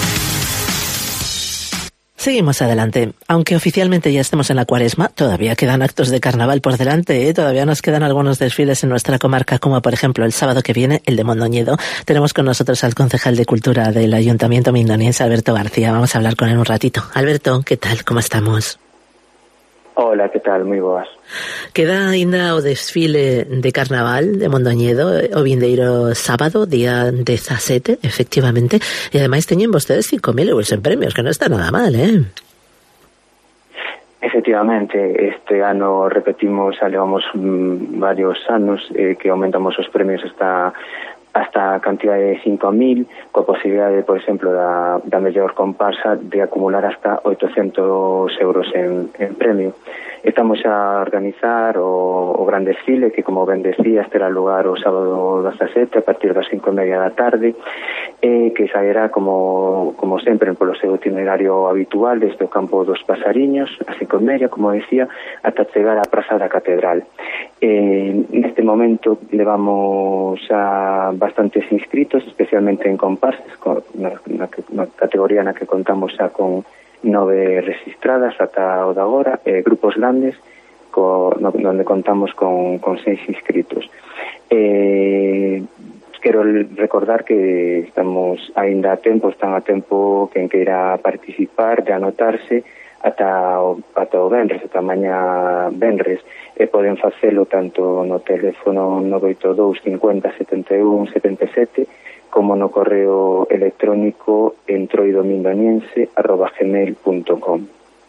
Seguimos adelante. Aunque oficialmente ya estemos en la cuaresma, todavía quedan actos de carnaval por delante, ¿eh? Todavía nos quedan algunos desfiles en nuestra comarca, como por ejemplo el sábado que viene, el de Mondoñedo. Tenemos con nosotros al concejal de Cultura del Ayuntamiento mindoniense, Alberto García. Vamos a hablar con él un ratito. Alberto, ¿qué tal? ¿Cómo estamos? Hola, que tal? Moi boas. Queda ainda o desfile de carnaval de Mondoñedo o vindeiro sábado, día dezasete, efectivamente, e ademais teñen vostedes cinco mil euros en premios, que non está nada mal, eh? Efectivamente, este ano repetimos, levamos mmm, varios anos eh, que aumentamos os premios hasta hasta a cantidade de cinco mil, coa posibilidade, por exemplo, da, da mellor comparsa de acumular hasta oitocentos euros en, en premio. Estamos a organizar o, o gran desfile, que, como ben decías, terá lugar o sábado dezasete a partir das cinco e media da tarde, eh, que sairá, como, como sempre, polo seu itinerario habitual, desde o campo dos Pasariños, a cinco e media, como decía, ata chegar á Praza da Catedral. Eh, neste momento levamos a bastantes inscritos, especialmente en comparsas, na, na, na categoría na que contamos xa con nove registradas ata o de agora, eh, grupos grandes co, no, donde contamos con, con seis inscritos. Eh, quero recordar que estamos aínda a tempo, están a tempo quen queira participar, de anotarse ata o, ata o venres, ata mañá venres, e poden facelo tanto no teléfono nove oito dous cincuenta setenta e un setenta e sete como no correo electrónico entroidomindoniense arroba gmail punto com.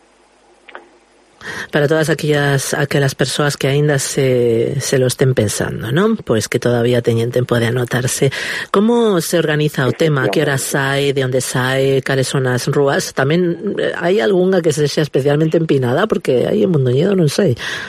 Para todas aquellas aquelas persoas que aínda se, se lo estén pensando, non? Pois que todavía teñen tempo de anotarse. Como se organiza o tema? Que hora sae? De onde sae? Cales son as rúas? Tamén hai algunha que sexa especialmente empinada? Porque aí en Mondoñedo non sei.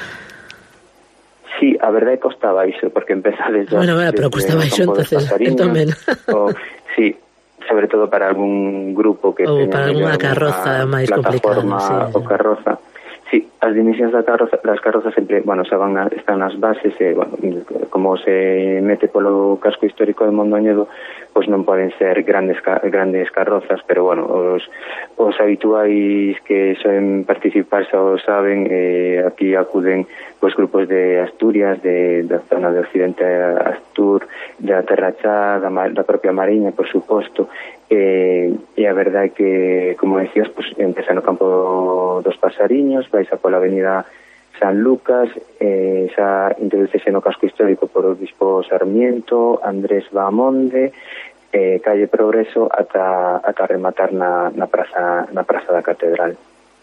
Sí, a verdade costa baixo, porque empeza desde... Bueno, bueno, pero costa baixo, entonces, entonces... o, sí, sobre todo para algún grupo que ou teña para alguna carroza máis complicada, sí. O carroza. Sí, as dimensións da carroza, das carrozas sempre, bueno, xa van a, están nas bases, e, bueno, como se mete polo casco histórico de Mondoñedo, pois non poden ser grandes grandes carrozas, pero, bueno, os, os habituais que soen participar xa o saben, eh, aquí acuden os grupos de Asturias, de, da zona de Occidente Astur, da Terra Chá, da, da propia Mariña, por suposto, e, e a verdade é que, como decías, pues, empeza no campo dos Pasariños, vais a pola avenida San Lucas, eh, xa introducese no casco histórico por Obispo Sarmiento, Andrés Bahamonde, eh, calle Progreso ata, ata rematar na, na, praza, na praza da Catedral.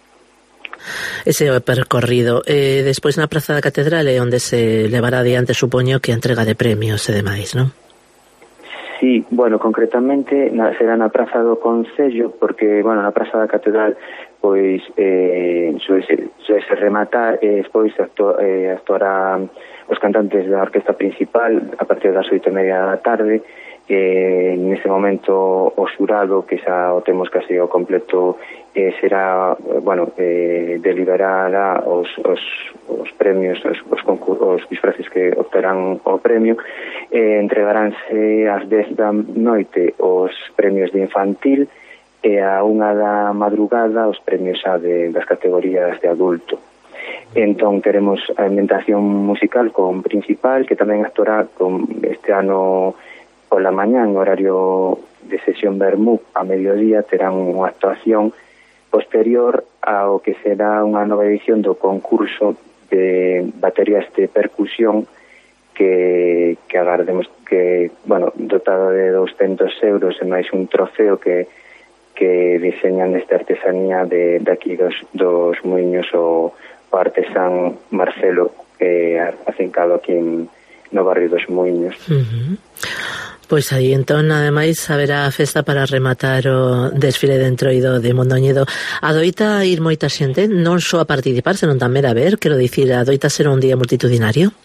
Ese percorrido. Eh, despois na praza da Catedral é onde se levará adiante, supoño, que a entrega de premios e demais, non? Sí, bueno, concretamente na, será na Praza do Concello, porque, bueno, na Praza da Catedral pois eh, suese, suese rematar e despois actu, eh, actuará os cantantes da orquesta principal a partir das oito e media da tarde. Eh, nese momento o xurado, que xa o temos casi o completo, eh, será, bueno, eh, deliberará os, os, os premios, os, os, os disfraces que obterán o premio. Eh, entregaránse ás dez da noite os premios de infantil e a unha da madrugada os premios xa de, das categorías de adulto. Entón teremos a ambientación musical con principal, que tamén actuará con este ano pola mañá, en horario de sesión vermú, a mediodía terán unha actuación posterior ao que será unha nova edición do concurso de baterías de percusión que, que agardemos que, bueno, dotado de douscentos euros e máis un trofeo que, que diseñan esta artesanía de, de aquí dos, dos muiños o, o artesán Marcelo, eh, afincado aquí en, no barrio dos Muiños. Uh-huh. Pois aí, entón, ademais, haberá festa para rematar o desfile de entroido de Mondoñedo. Adoita ir moita xente, non só a participar, senón tamén a ver, quero dicir, adoita ser un día multitudinario?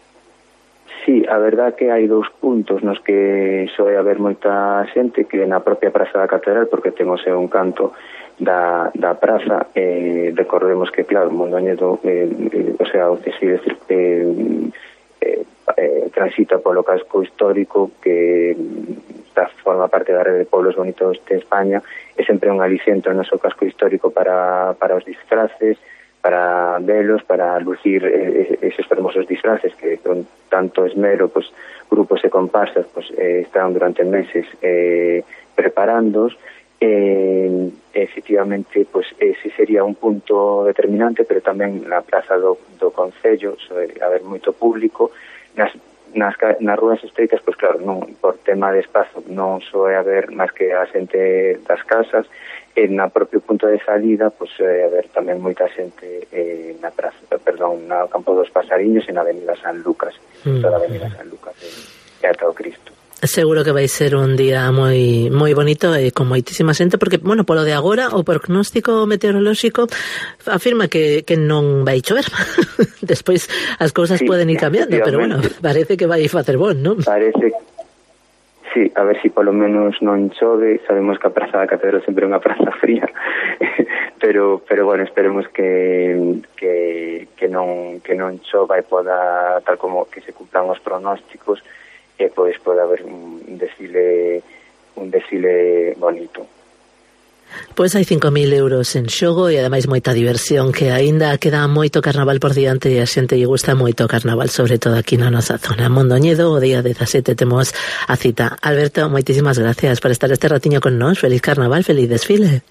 Sí, a verdad que hai dous puntos nos que soe haber moita xente, que na propia Praza da Catedral, porque temos un canto da, da praza, eh, recordemos que, claro, Mondoñedo, eh, eh, o sea, o decir, eh, eh, eh, transita polo casco histórico que está, forma parte da rede de pueblos bonitos de España, é sempre un aliciento no noso casco histórico para, para os disfraces, para velos, para lucir eh, esos hermosos disfraces que con tanto esmero, pues, grupos e comparsas pues, eh, están durante meses eh, preparándoos. Eh, efectivamente, pues, ese sería un punto determinante, pero tamén na Praza do, do Concello soe haber moito público. Nas, nas, nas rúas estreitas, pues claro, non, por tema de espazo non soe haber máis que a xente das casas. E na propio punto de salida, pues, soe haber tamén moita xente eh, na praza, perdón, na Campo dos Pasariños e na Avenida San Lucas, mm. toda a Avenida San Lucas e, e ata o Cristo. Seguro que vai ser un día moi moi bonito e con moitísima xente, porque, bueno, polo de agora o prognóstico meteorolóxico afirma que, que non vai chover. Despois as cousas sí, poden ir cambiando, pero bueno, parece que vai facer bon, non? Parece, sí, a ver si polo menos non chove. Sabemos que a Praza da Catedral sempre é unha praza fría, pero pero bueno, esperemos que que que non que non chova e poda, tal como que se cumplan os pronósticos, e pois pode haber un desfile un desfile bonito. Pois hai cinco mil euros en xogo e ademais moita diversión, que aínda queda moito carnaval por diante e a xente lle gusta moito o carnaval, sobre todo aquí na nosa zona. Mondoñedo, o día dezasete temos a cita. Alberto, moitísimas gracias por estar este ratiño con nós. Feliz carnaval, feliz desfile.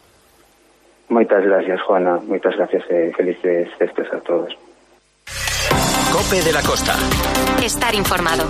Moitas gracias, Juana. Moitas gracias e felices festas a todos. Cope de la Costa. Estar informado.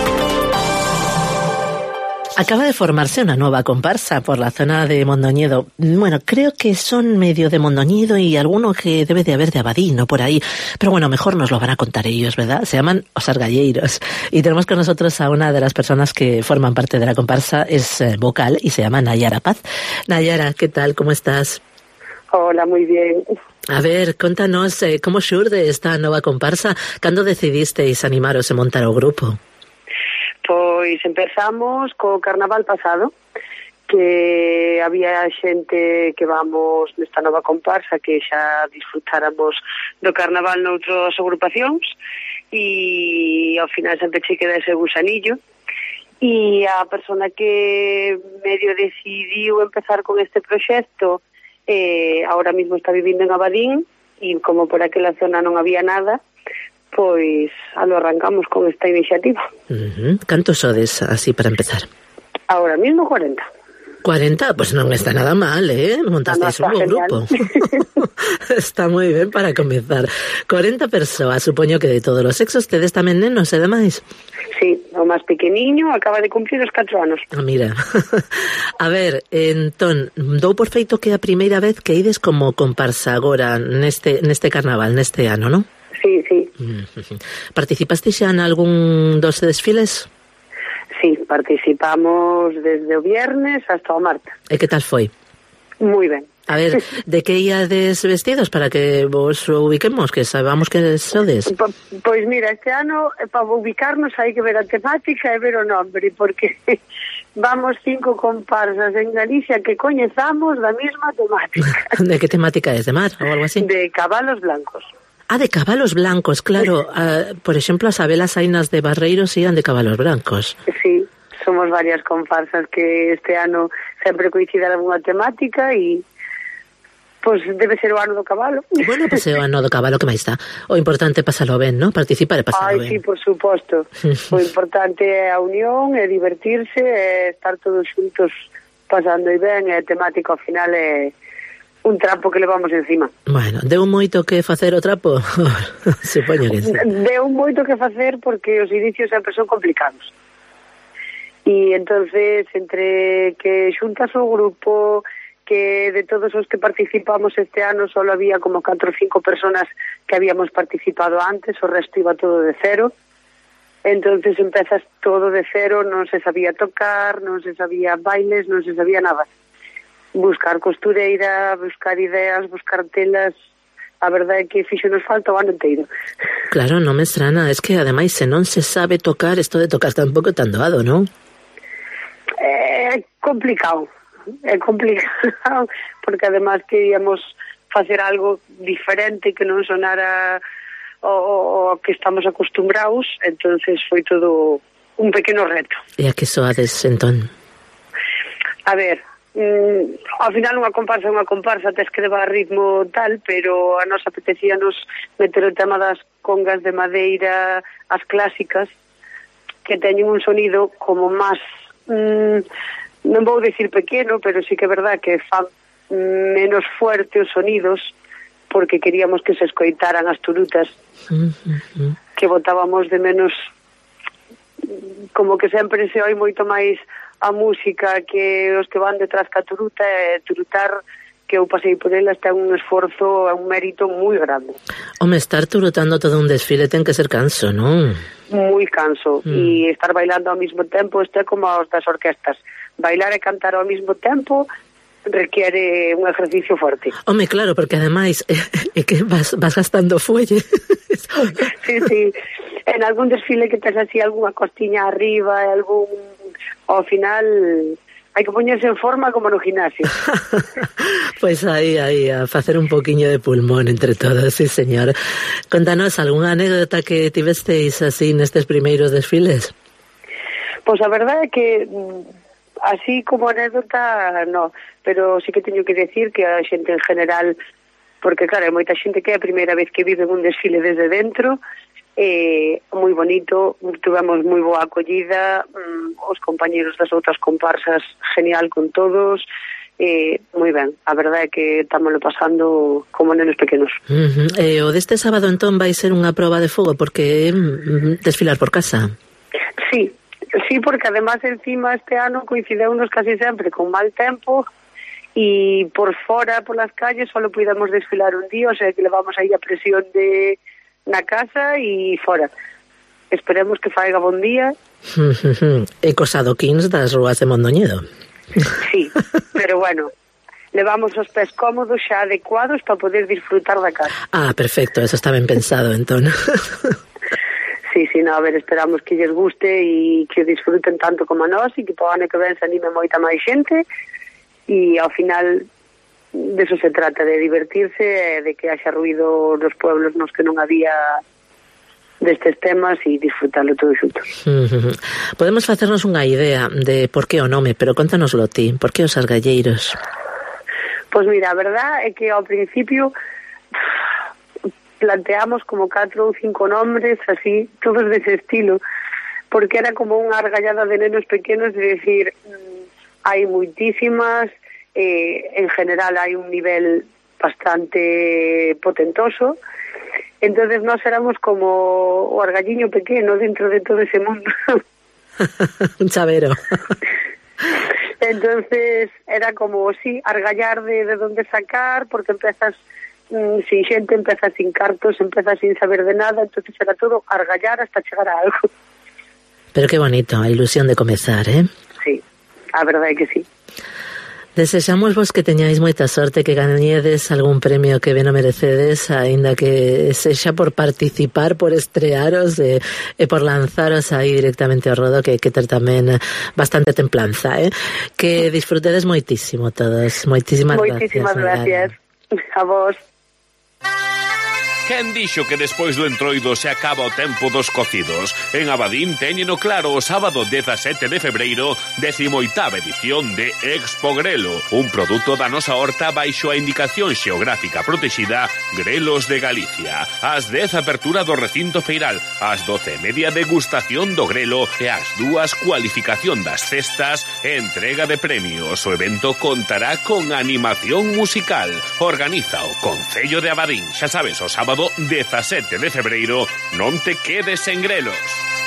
Acaba de formarse una nueva comparsa por la zona de Mondoñedo. Bueno, creo que son medio de Mondoñedo y alguno que debe de haber de Abadín o por ahí. Pero bueno, mejor nos lo van a contar ellos, ¿verdad? Se llaman Os Argalleiros. Y tenemos con nosotros a una de las personas que forman parte de la comparsa. Es eh, vocal y se llama Nayara Paz. Nayara, ¿qué tal? ¿Cómo estás? Hola, moi bien. A ver, contanos eh, como xurde esta nova comparsa. Cando decidisteis animaros a montar o grupo? Pois empezamos co carnaval pasado, que había xente que vamos nesta nova comparsa que xa disfrutáramos do carnaval noutras agrupacións, e ao final sempre che queda ese gusanillo. E a persona que medio decidiu empezar con este proxecto Eh, ahora mismo está vivindo en Abadín, e como por aquela zona non había nada, pois alo arrancamos con esta iniciativa. Uh-huh. Cantos sodes así para empezar? Ahora mismo cuarenta. cuarenta, pues non está nada mal, eh? Montasteis un bo grupo. Está moi ben para comenzar. cuarenta persoas, supoño que de todos os sexos, tedes tamén nenos e demais. Sí, o máis pequeniño acaba de cumplir os catro anos. Ah, mira. A ver, entón, dou por feito que é a primeira vez que ides como comparsa agora neste, neste carnaval, neste ano, non? Sí, sí. Participaste xa en algún dos desfiles? Sí, participamos desde o viernes hasta o martes. E que tal foi? Moi ben. A ver, de que iades vestidos para que vos ubiquemos, que sabamos que sodes? Po, pois mira, este ano, para ubicarnos hai que ver a temática e ver o nombre, porque vamos cinco comparsas en Galicia que coñezamos da mesma temática. De que temática é? De mar ou algo así? De cabalos blancos. Ah, de cabalos blancos, claro. Uh, por exemplo, as Abelas Ainas de Barreiros ian de cabalos blancos. Sí, somos varias comparsas que este ano sempre coincide algunha temática e pois pues, debe ser o ano do cabalo. Bueno, pois pues, é o ano do cabalo, que máis está. O importante é pasalo ben, non? Participar e pasalo ben. Ai, sí, por suposto. O importante é a unión, é divertirse, é estar todos xuntos pasando e ben, e a temática ao final é un trapo que levamos encima. Bueno, deu moito que facer o trapo? Supoño que sí. Deu moito que facer porque os inicios sempre son complicados. E entonces, entre que xuntas o grupo, que de todos os que participamos este ano só había como catro ou cinco personas que habíamos participado antes, o resto iba todo de cero. Entonces empezas todo de cero, non se sabía tocar, non se sabía bailes, non se sabía nada. Buscar costureira, buscar ideas, buscar telas, a verdade é que fixo nos falta o ano inteiro. Claro, non me estrana, es que ademais se non se sabe tocar, isto de tocar tampouco é tan doado, non? É complicado, é complicado, porque ademais queríamos facer algo diferente que non sonara o, o que estamos acostumbrados, entonces foi todo un pequeno reto. E a que soades, entón? A ver, Mm, ao final unha comparsa é unha comparsa, tes que levar ritmo tal, pero a nos apetecíanos meter o tema das congas de madeira, as clásicas, que teñen un sonido como máis, mm, non vou dicir pequeno, pero sí que é verdad que fan menos fuerte os sonidos, porque queríamos que se escoitaran as turutas, uh-huh. que botábamos de menos, como que sempre se oi moito máis a música que os que van detrás ca turuta, e turutar, que eu pasei por elas, ten un esforzo, un mérito moi grande. Home, estar turutando todo un desfile ten que ser canso, non? Moi canso, mm. e estar bailando ao mesmo tempo, isto é como as das orquestas. Bailar e cantar ao mesmo tempo requiere un ejercicio forte. Home, claro, porque ademais é eh, que vas, vas gastando fuelle. Sí, sí. En algún desfile que tes así algunha costiña arriba, algún... ao final hai que poñerse en forma como no gimnasio. Pois pues aí, aí, a facer un poquinho de pulmón entre todos, sí, señor. Contanos algunha anécdota que tivesteis así nestes primeiros desfiles? Pois pues a verdade é que así como anécdota, no, pero sí que teño que decir que a xente en general, porque claro, hai moita xente que é a primeira vez que vive un desfile desde dentro, eh, moi bonito, tivemos moi boa acollida, mm, os compañeros das outras comparsas genial con todos, eh, moi ben, a verdade é que estámoslo pasando como nenos pequenos. Uh-huh. Eh, o deste sábado entón vai ser unha proba de fogo porque mm, desfilar por casa. Sí, sí, porque además encima este ano coincideunos casi sempre con mal tempo e por fora, por las calles, solo pudemos desfilar un día, o sea que levamos aí a presión de na casa e fora. Esperemos que faiga bon día. E cos adoquins das rúas de Mondoñedo. Sí, pero bueno, levamos os pés cómodos xa adecuados para poder disfrutar da casa. Ah, perfecto, eso está ben pensado, entón. Sí, sí, no, a ver, esperamos que lles guste e que disfruten tanto como a nós e que para o ano que ven se anime moita máis xente e ao final de eso se trata, de divertirse e de que haxa ruido nos pueblos nos que non había destes temas e disfrutarlo todo xunto. Uh-huh. Podemos facernos unha idea de por que o nome, pero contanoslo ti, por que os argalleiros? Pois mira, a verdad é que ao principio planteamos como catro ou cinco nombres así, todos dese estilo, porque era como unha argallada de nenos pequenos de decir, hai moitísimas, eh, en general hai un nivel bastante potentoso, entonces nós éramos como o argalliño pequeno dentro de todo ese mundo. Un chavero. Entonces era como, sí, argallar de, de dónde sacar, porque empezas mmm, sin xente, empezas sin cartos, empezas sin saber de nada, entonces era todo argallar hasta chegar a algo. Pero qué bonito, a ilusión de comezar, eh? Sí, a verdade é que sí. Desexamos vos que teñáis moita sorte, que gañedes algún premio que ben o merecedes, aínda que sexa por participar, por estrearos e, e por lanzaros aí directamente ao rodo, que que ter tamén bastante templanza, eh? Que disfrutedes moitísimo todos. Moitísimas, Moitísimas gracias. gracias. A vos. Quen dixo que despois do entroido se acaba o tempo dos cocidos? En Abadín teñeno claro o sábado dezasete de febreiro, decimoitava edición de Expo Grelo, un produto da nosa horta baixo a indicación xeográfica protexida Grelos de Galicia. Ás dez apertura do recinto feiral, ás doce e media degustación do grelo e ás dúas cualificación das cestas e entrega de premios. O evento contará con animación musical. Organiza o Concello de Abadín. Xa sabes, o sábado dezasete de febreiro, non te quedes en Grelos.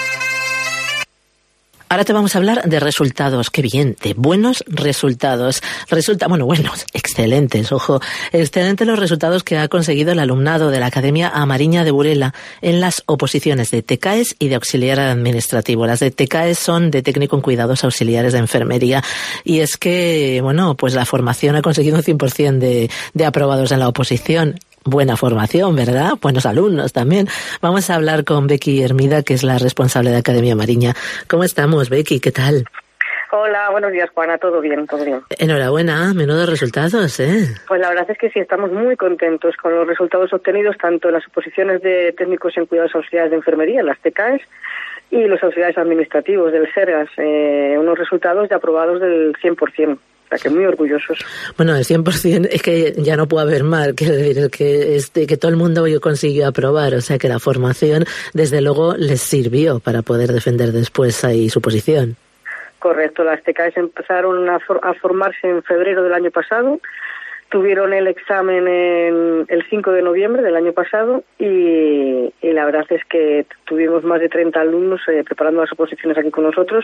Ahora te vamos a hablar de resultados, qué bien, de buenos resultados. Resulta, bueno, buenos, excelentes, ojo, excelentes los resultados que ha conseguido el alumnado de la Academia Amariña de Burela en las oposiciones de T C A E S y de auxiliar administrativo. Las de T C A E S son de técnico en cuidados auxiliares de enfermería. Y es que, bueno, pues la formación ha conseguido un cien por ciento de, de aprobados en la oposición. Buena formación, ¿verdad? Buenos alumnos también. Vamos a hablar con Becky Hermida, que es la responsable de Academia Amariña. ¿Cómo estamos, Becky? ¿Qué tal? Hola, buenos días, Juana. Todo bien, todo bien. Enhorabuena, menudos resultados, ¿eh? Pues la verdad es que sí, estamos muy contentos con los resultados obtenidos tanto en las oposiciones de técnicos en cuidados auxiliares de enfermería, las T C A E S, y los auxiliares administrativos del SERGAS, eh, unos resultados de aprobados del cien por ciento. O sea, que muy orgullosos. Bueno, el cien por ciento es que ya no puede haber mal, quiero decir, que, este, que todo el mundo consiguió aprobar, o sea que la formación, desde luego, les sirvió para poder defender después ahí su posición. Correcto, las T C A E S empezaron a, for- a formarse en febrero del año pasado, tuvieron el examen en el cinco de noviembre del año pasado y, y la verdad es que tuvimos más de treinta alumnos eh, preparando las oposiciones aquí con nosotros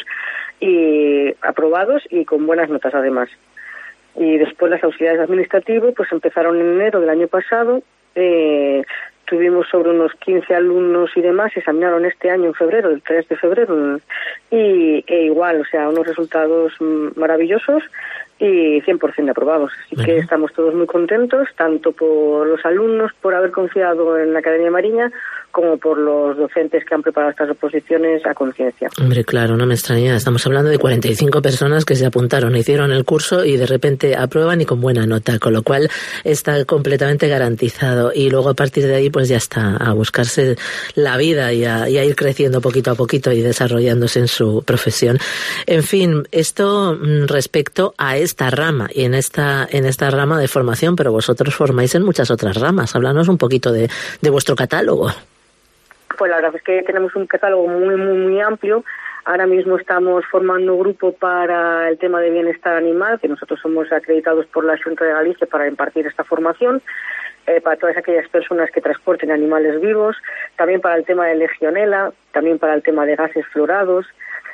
y aprobados y con buenas notas además. Y después las auxiliares administrativas pues empezaron en enero del año pasado, eh, tuvimos sobre unos quince alumnos y demás, se examinaron este año en febrero, el tres de febrero, y e igual, o sea, unos resultados maravillosos y cien por ciento aprobados. Así uh-huh. que estamos todos muy contentos, tanto por los alumnos por haber confiado en la Academia Amariña, como por los docentes que han preparado estas oposiciones a conciencia. Hombre, claro, no me extraña. Estamos hablando de cuarenta y cinco personas que se apuntaron, hicieron el curso y de repente aprueban y con buena nota, con lo cual está completamente garantizado. Y luego a partir de ahí pues ya está, a buscarse la vida y a, y a ir creciendo poquito a poquito y desarrollándose en su profesión. En fin, esto respecto a esta rama y en esta en esta rama de formación, pero vosotros formáis en muchas otras ramas. Háblanos un poquito de, de vuestro catálogo. Pues la verdad es que tenemos un catálogo muy, muy, muy amplio. Ahora mismo estamos formando un grupo para el tema de bienestar animal, que nosotros somos acreditados por la Xunta de Galicia para impartir esta formación, eh, para todas aquellas personas que transporten animales vivos, también para el tema de legionela, también para el tema de gases fluorados.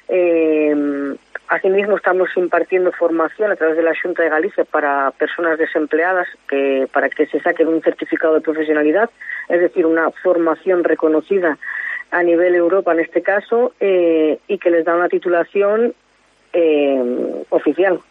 Eh, asimismo estamos impartiendo formación a través de la Xunta de Galicia para personas desempleadas que para que se saquen un certificado de profesionalidad, es decir, una formación reconocida a nivel Europa en este caso, eh, y que les da una titulación eh, oficial.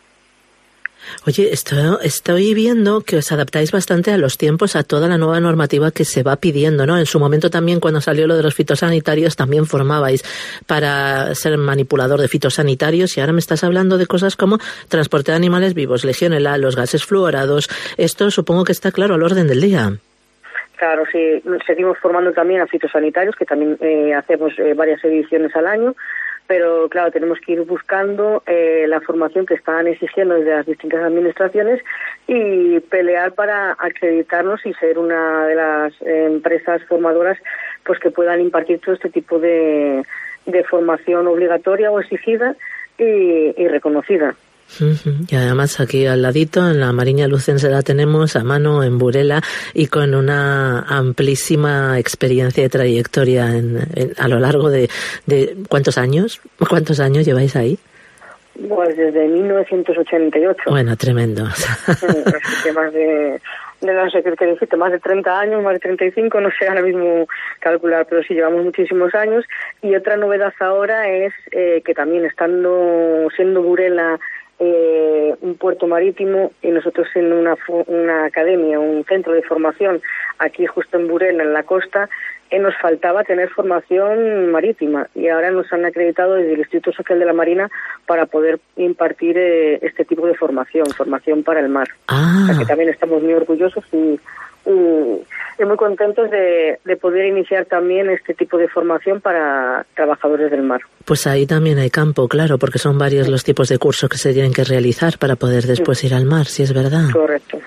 Oye, esto, estoy viendo que os adaptáis bastante a los tiempos, a toda la nueva normativa que se va pidiendo, ¿no? En su momento también, cuando salió lo de los fitosanitarios, también formabais para ser manipulador de fitosanitarios y ahora me estás hablando de cosas como transporte de animales vivos, legionela, los gases fluorados. Esto supongo que está claro al orden del día. Claro, sí, seguimos formando también a fitosanitarios, que también eh, hacemos eh, varias ediciones al año, pero claro, tenemos que ir buscando eh, la formación que están exigiendo desde las distintas administraciones y pelear para acreditarnos y ser una de las eh, empresas formadoras pues que puedan impartir todo este tipo de, de formación obligatoria o exigida y, y reconocida. Uh-huh. Y además aquí al ladito, en la Mariña Lucense, la tenemos a mano en Burela y con una amplísima experiencia y trayectoria en, en, a lo largo de, de... ¿Cuántos años? ¿Cuántos años lleváis ahí? Pues desde mil novecientos ochenta y ocho. Bueno, tremendo. Así que más de, de no sé qué dijiste, más de treinta años, más de treinta y cinco, no sé ahora mismo calcular, pero sí llevamos muchísimos años. Y otra novedad ahora es eh, que también estando, siendo Burela eh, un puerto marítimo y nosotros siendo una, una academia, un centro de formación aquí justo en Burela, en la costa, eh, nos faltaba tener formación marítima y ahora nos han acreditado desde el Instituto Social de la Marina para poder impartir eh, este tipo de formación, formación para el mar. Ah. O sea que también estamos muy orgullosos y, y, y muy contentos de, de poder iniciar también este tipo de formación para trabajadores del mar. Pues ahí también hay campo, claro, porque son varios sí. los tipos de cursos que se tienen que realizar para poder después sí. ir al mar, si es verdad. Correcto.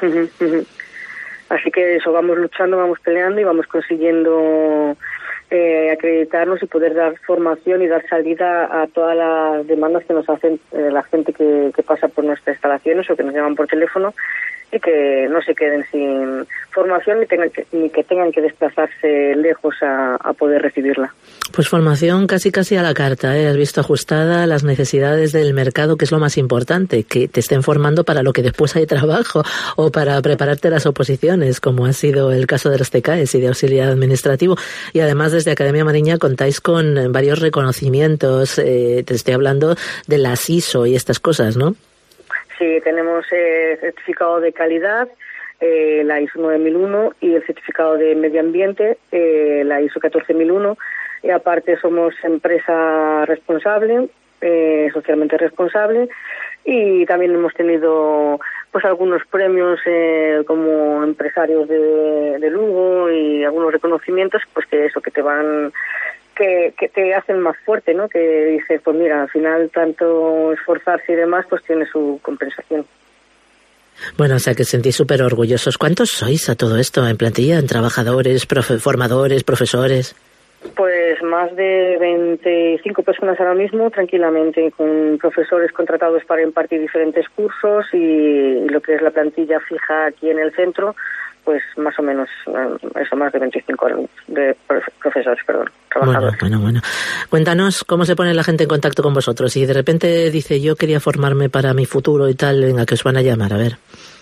Así que eso, vamos luchando, vamos peleando y vamos consiguiendo eh, acreditarnos y poder dar formación y dar salida a todas las demandas que nos hacen eh, la gente que, que pasa por nuestras instalaciones o que nos llaman por teléfono y que no se queden sin formación ni, tengan que, ni que tengan que desplazarse lejos a, a poder recibirla. Pues formación casi casi a la carta, ¿eh? Has visto ajustada a las necesidades del mercado, que es lo más importante, que te estén formando para lo que después hay trabajo o para prepararte las oposiciones, como ha sido el caso de los T K E S y de auxiliar administrativo. Y además desde Academia Mariña contáis con varios reconocimientos, eh, te estoy hablando de las I S O y estas cosas, ¿no? Sí, tenemos eh, certificado de calidad, eh, la I S O nueve mil uno y el certificado de medio ambiente, eh, la I S O catorce mil uno. Y aparte somos empresa responsable, eh, socialmente responsable, y también hemos tenido pues algunos premios eh, como empresarios de, de Lugo y algunos reconocimientos, pues que eso, que te van, que, que te hacen más fuerte, ¿no? Que dices, pues mira, al final tanto esforzarse y demás, pues tiene su compensación. Bueno, o sea que sentís súper orgullosos. ¿Cuántos sois a todo esto en plantilla, en trabajadores, profe, formadores, profesores? Pues más de veinticinco personas ahora mismo, tranquilamente, con profesores contratados para impartir diferentes cursos y, y lo que es la plantilla fija aquí en el centro, pues más o menos, eso, más de veinticinco de profesores, perdón, trabajadores. Bueno, bueno, bueno. Cuéntanos cómo se pone la gente en contacto con vosotros. Y de repente dice, yo quería formarme para mi futuro y tal, venga, que os van a llamar, a ver.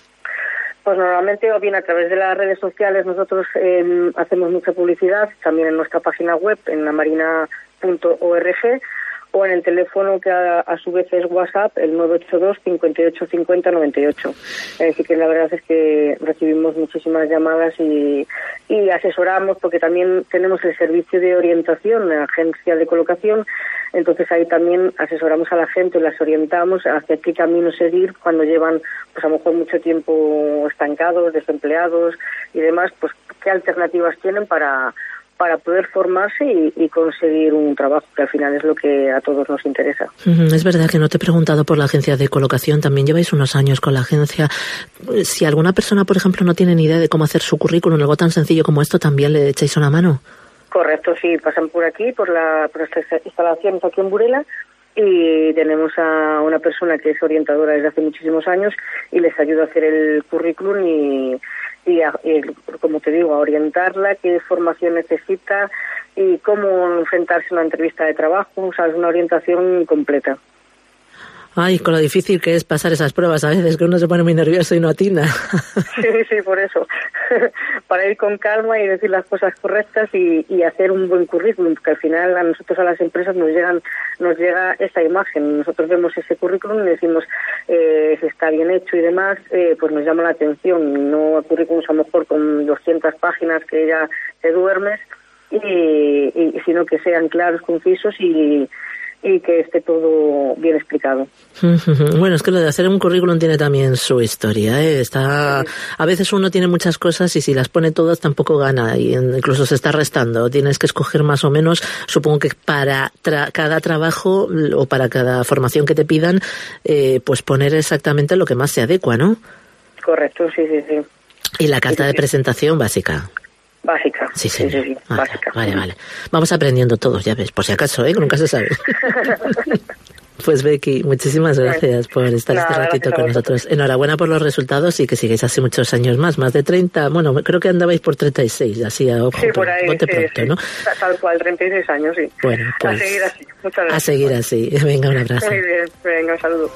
Pues normalmente o bien a través de las redes sociales nosotros eh, hacemos mucha publicidad, también en nuestra página web, en la marina punto org, o en el teléfono que a, a su vez es WhatsApp, el nueve ocho dos, cincuenta y ocho cincuenta, noventa y ocho. Así que la verdad es que recibimos muchísimas llamadas y, y asesoramos, porque también tenemos el servicio de orientación, la agencia de colocación, entonces ahí también asesoramos a la gente, las orientamos hacia qué camino seguir cuando llevan pues a lo mejor mucho tiempo estancados, desempleados y demás, pues qué alternativas tienen para para poder formarse y, y conseguir un trabajo, que al final es lo que a todos nos interesa. Es verdad que no te he preguntado por la agencia de colocación, también lleváis unos años con la agencia. Si alguna persona, por ejemplo, no tiene ni idea de cómo hacer su currículum, algo tan sencillo como esto, ¿también le echáis una mano? Correcto, sí, pasan por aquí, por, la, por estas instalaciones aquí en Burela, y tenemos a una persona que es orientadora desde hace muchísimos años y les ayuda a hacer el currículum y, y, a, y como te digo, a orientarla, qué formación necesita y cómo enfrentarse a una entrevista de trabajo, o sea, es una orientación completa. Ay, con lo difícil que es pasar esas pruebas a veces, que uno se pone muy nervioso y no atina. Sí, sí, por eso. Para ir con calma y decir las cosas correctas y, y hacer un buen currículum, porque al final a nosotros, a las empresas, nos llegan nos llega esa imagen. Nosotros vemos ese currículum y decimos eh, si está bien hecho y demás, eh, pues nos llama la atención. No currículums a lo mejor con doscientas páginas que ya te duermes, y, y sino que sean claros, concisos y y que esté todo bien explicado. Bueno, es que lo de hacer un currículum tiene también su historia, ¿eh? Está, a veces uno tiene muchas cosas y si las pone todas tampoco gana y incluso se está restando. Tienes que escoger más o menos, supongo que para tra- cada trabajo o para cada formación que te pidan, eh, pues poner exactamente lo que más se adecua, ¿no? Correcto, sí, sí, sí. Y la carta sí, de sí. presentación básica. Básica. Sí, sí, sí, sí, sí. Vale, básica. Vale, vale. Vamos aprendiendo todos, ya ves, por si acaso, ¿eh? Que nunca se sabe. Pues Becky, muchísimas gracias por estar Nada, este ratito con nosotros. vosotros. Enhorabuena por los resultados y que sigáis así muchos años más, más de treinta, bueno, creo que andabais por treinta y seis, así a ojo, Sí, por ahí, bote sí, pronto, sí. ¿no? Tal cual, treinta y seis años, sí. Bueno, pues a seguir así. Muchas gracias. a seguir así. Venga, un abrazo. Muy bien, venga, un saludo.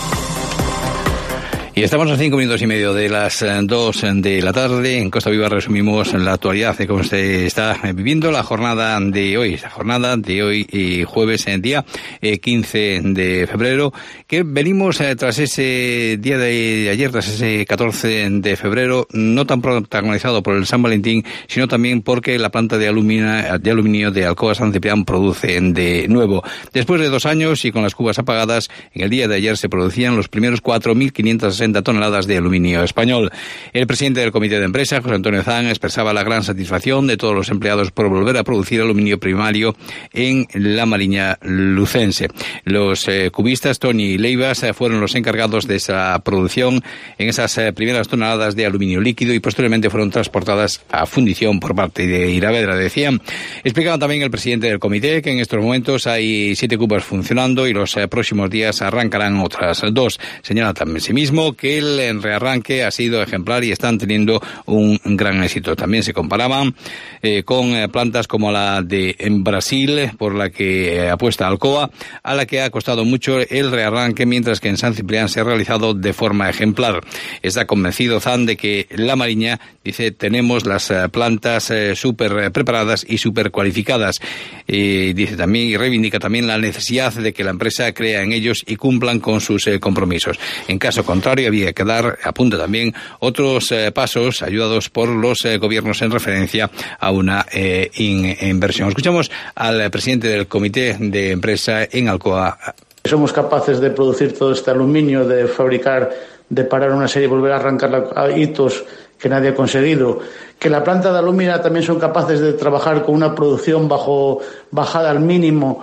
Y estamos a cinco minutos y medio de las dos de la tarde. En Costa Viva resumimos la actualidad de cómo se está viviendo la jornada de hoy, la jornada de hoy y jueves, en día eh, quince de febrero, que venimos eh, tras ese día de ayer, tras ese catorce de febrero, no tan protagonizado por el San Valentín, sino también porque la planta de aluminio de, aluminio de Alcoa San Ciprián produce de nuevo. Después de dos años y con las cubas apagadas, en el día de ayer se producían los primeros cuatro mil quinientas sesenta toneladas de aluminio español. El presidente del comité de empresa, José Antonio Zan, expresaba la gran satisfacción de todos los empleados por volver a producir aluminio primario en la Mariña lucense. Los eh, cubistas Tony Leivas eh, fueron los encargados de esa producción en esas eh, primeras toneladas de aluminio líquido y posteriormente fueron transportadas a fundición por parte de Iravedra, decían. Explicaba también el presidente del comité que en estos momentos hay siete cubas funcionando y los eh, próximos días arrancarán otras dos. Señala también sí mismo que el rearranque ha sido ejemplar y están teniendo un gran éxito. También se comparaban eh, con eh, plantas como la de en Brasil, por la que eh, apuesta Alcoa, a la que ha costado mucho el rearranque, mientras que en San Ciprián se ha realizado de forma ejemplar. Está convencido Zan de que la Mariña, dice, tenemos las eh, plantas eh, súper preparadas y súper cualificadas. Eh, dice también y reivindica también la necesidad de que la empresa crea en ellos y cumplan con sus eh, compromisos. En caso contrario, había que dar, apunta también, otros eh, pasos ayudados por los eh, gobiernos en referencia a una eh, in, inversión. Escuchamos al eh, presidente del comité de empresa en Alcoa. Somos capaces de producir todo este aluminio, de fabricar, de parar una serie y volver a arrancar a hitos que nadie ha conseguido. Que la planta de aluminio también son capaces de trabajar con una producción bajo bajada al mínimo,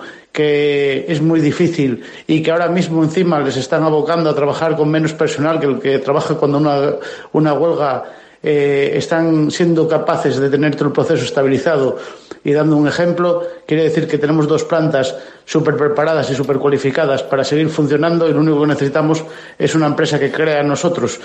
que es muy difícil, y que ahora mismo encima les están abocando a trabajar con menos personal que el que trabaja cuando una, una huelga. Eh, están siendo capaces de tener todo el proceso estabilizado y dando un ejemplo. Quiere decir que tenemos dos plantas súper preparadas y súper cualificadas para seguir funcionando, y lo único que necesitamos es una empresa que crea en nosotros.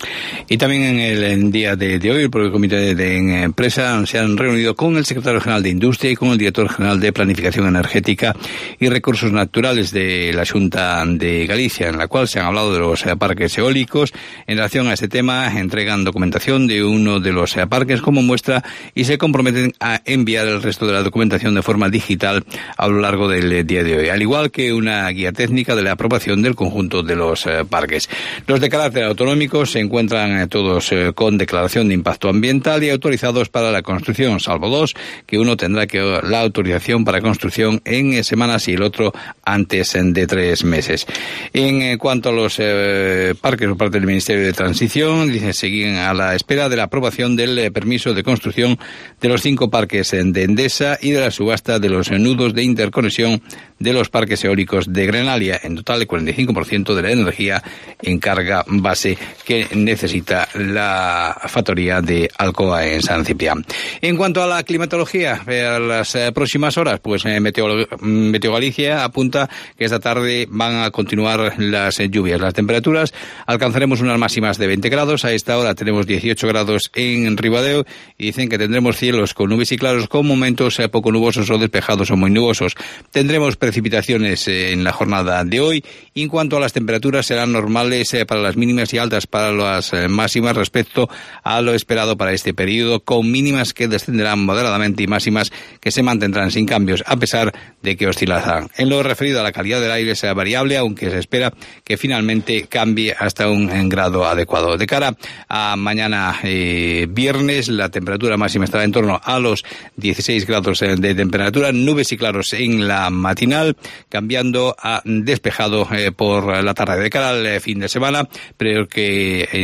Y también en el en día de, de hoy, por el Comité de, de Empresa, se han reunido con el secretario general de Industria y con el director general de Planificación Energética y Recursos Naturales de la Xunta de Galicia, en la cual se han hablado de los eh, parques eólicos. En relación a este tema, entregan documentación de uno de los eh, parques como muestra y se comprometen a enviar el resto de la documentación de forma digital a lo largo del eh, día de hoy, al igual que una guía técnica de la aprobación del conjunto de los eh, parques. Los de carácter autonómico se encuentran eh, todos eh, con declaración de impacto ambiental y autorizados para la construcción, salvo dos, que uno tendrá que la autorización para construcción en eh, semanas y el otro antes eh, de tres meses. En eh, cuanto a los eh, parques por parte del Ministerio de Transición, dice, siguen a la espera de la aprobación del eh, permiso de construcción de los cinco parques eh, de Endesa y de la subasta de los eh, nudos de interconexión de los parques eólicos de Grenalia, en total el cuarenta y cinco por ciento de la energía en carga base que necesita la factoría de Alcoa en San Ciprián. En cuanto a la climatología, a las eh, próximas horas, pues eh, Meteo, Meteo Galicia apunta que esta tarde van a continuar las eh, lluvias. Las temperaturas alcanzaremos unas máximas de veinte grados, a esta hora tenemos dieciocho grados en Ribadeo y dicen que tendremos cielos con nubes y claros con momentos eh, poco nubosos o despejados o muy nubosos. Tendremos precipitaciones eh, en la jornada de hoy, y en cuanto a las temperaturas serán normales eh, para las mínimas y altas para las eh, máximas respecto a lo esperado para este periodo, con mínimas que descenderán moderadamente y máximas que se mantendrán sin cambios, a pesar de que oscilarán. En lo referido a la calidad del aire será variable, aunque se espera que finalmente cambie hasta un en grado adecuado. De cara a mañana eh, viernes, la temperatura máxima estará en torno a los dieciséis grados de temperatura, nubes y claros en la matinal, cambiando a despejado eh, por la tarde. De cara al eh, fin de semana, pero que eh, tenemos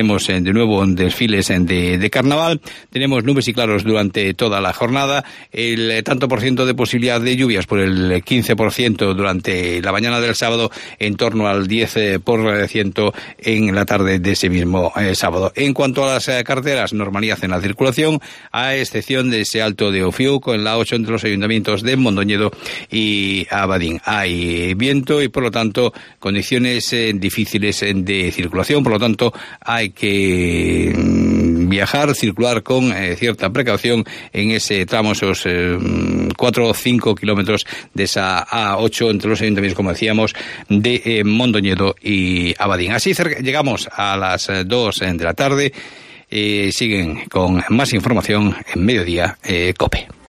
tenemos de nuevo desfiles de, de carnaval. Tenemos nubes y claros durante toda la jornada. El tanto por ciento de posibilidad de lluvias por el quince por ciento durante la mañana del sábado, en torno al diez por ciento en la tarde de ese mismo eh, sábado. En cuanto a las eh, carreteras, normalidad en la circulación, a excepción de ese alto de Ofiuco en la ocho entre los ayuntamientos de Mondoñedo y Abadín. Hay viento y por lo tanto condiciones eh, difíciles de circulación, por lo tanto hay que mm, viajar, circular con eh, cierta precaución en ese tramo, esos eh, cuatro o cinco kilómetros de esa A ocho entre los ayuntamientos, como decíamos, de eh, Mondoñedo y Abadín. Así cerca, llegamos a las eh, dos de la tarde. Eh, siguen con más información en Mediodía eh, COPE.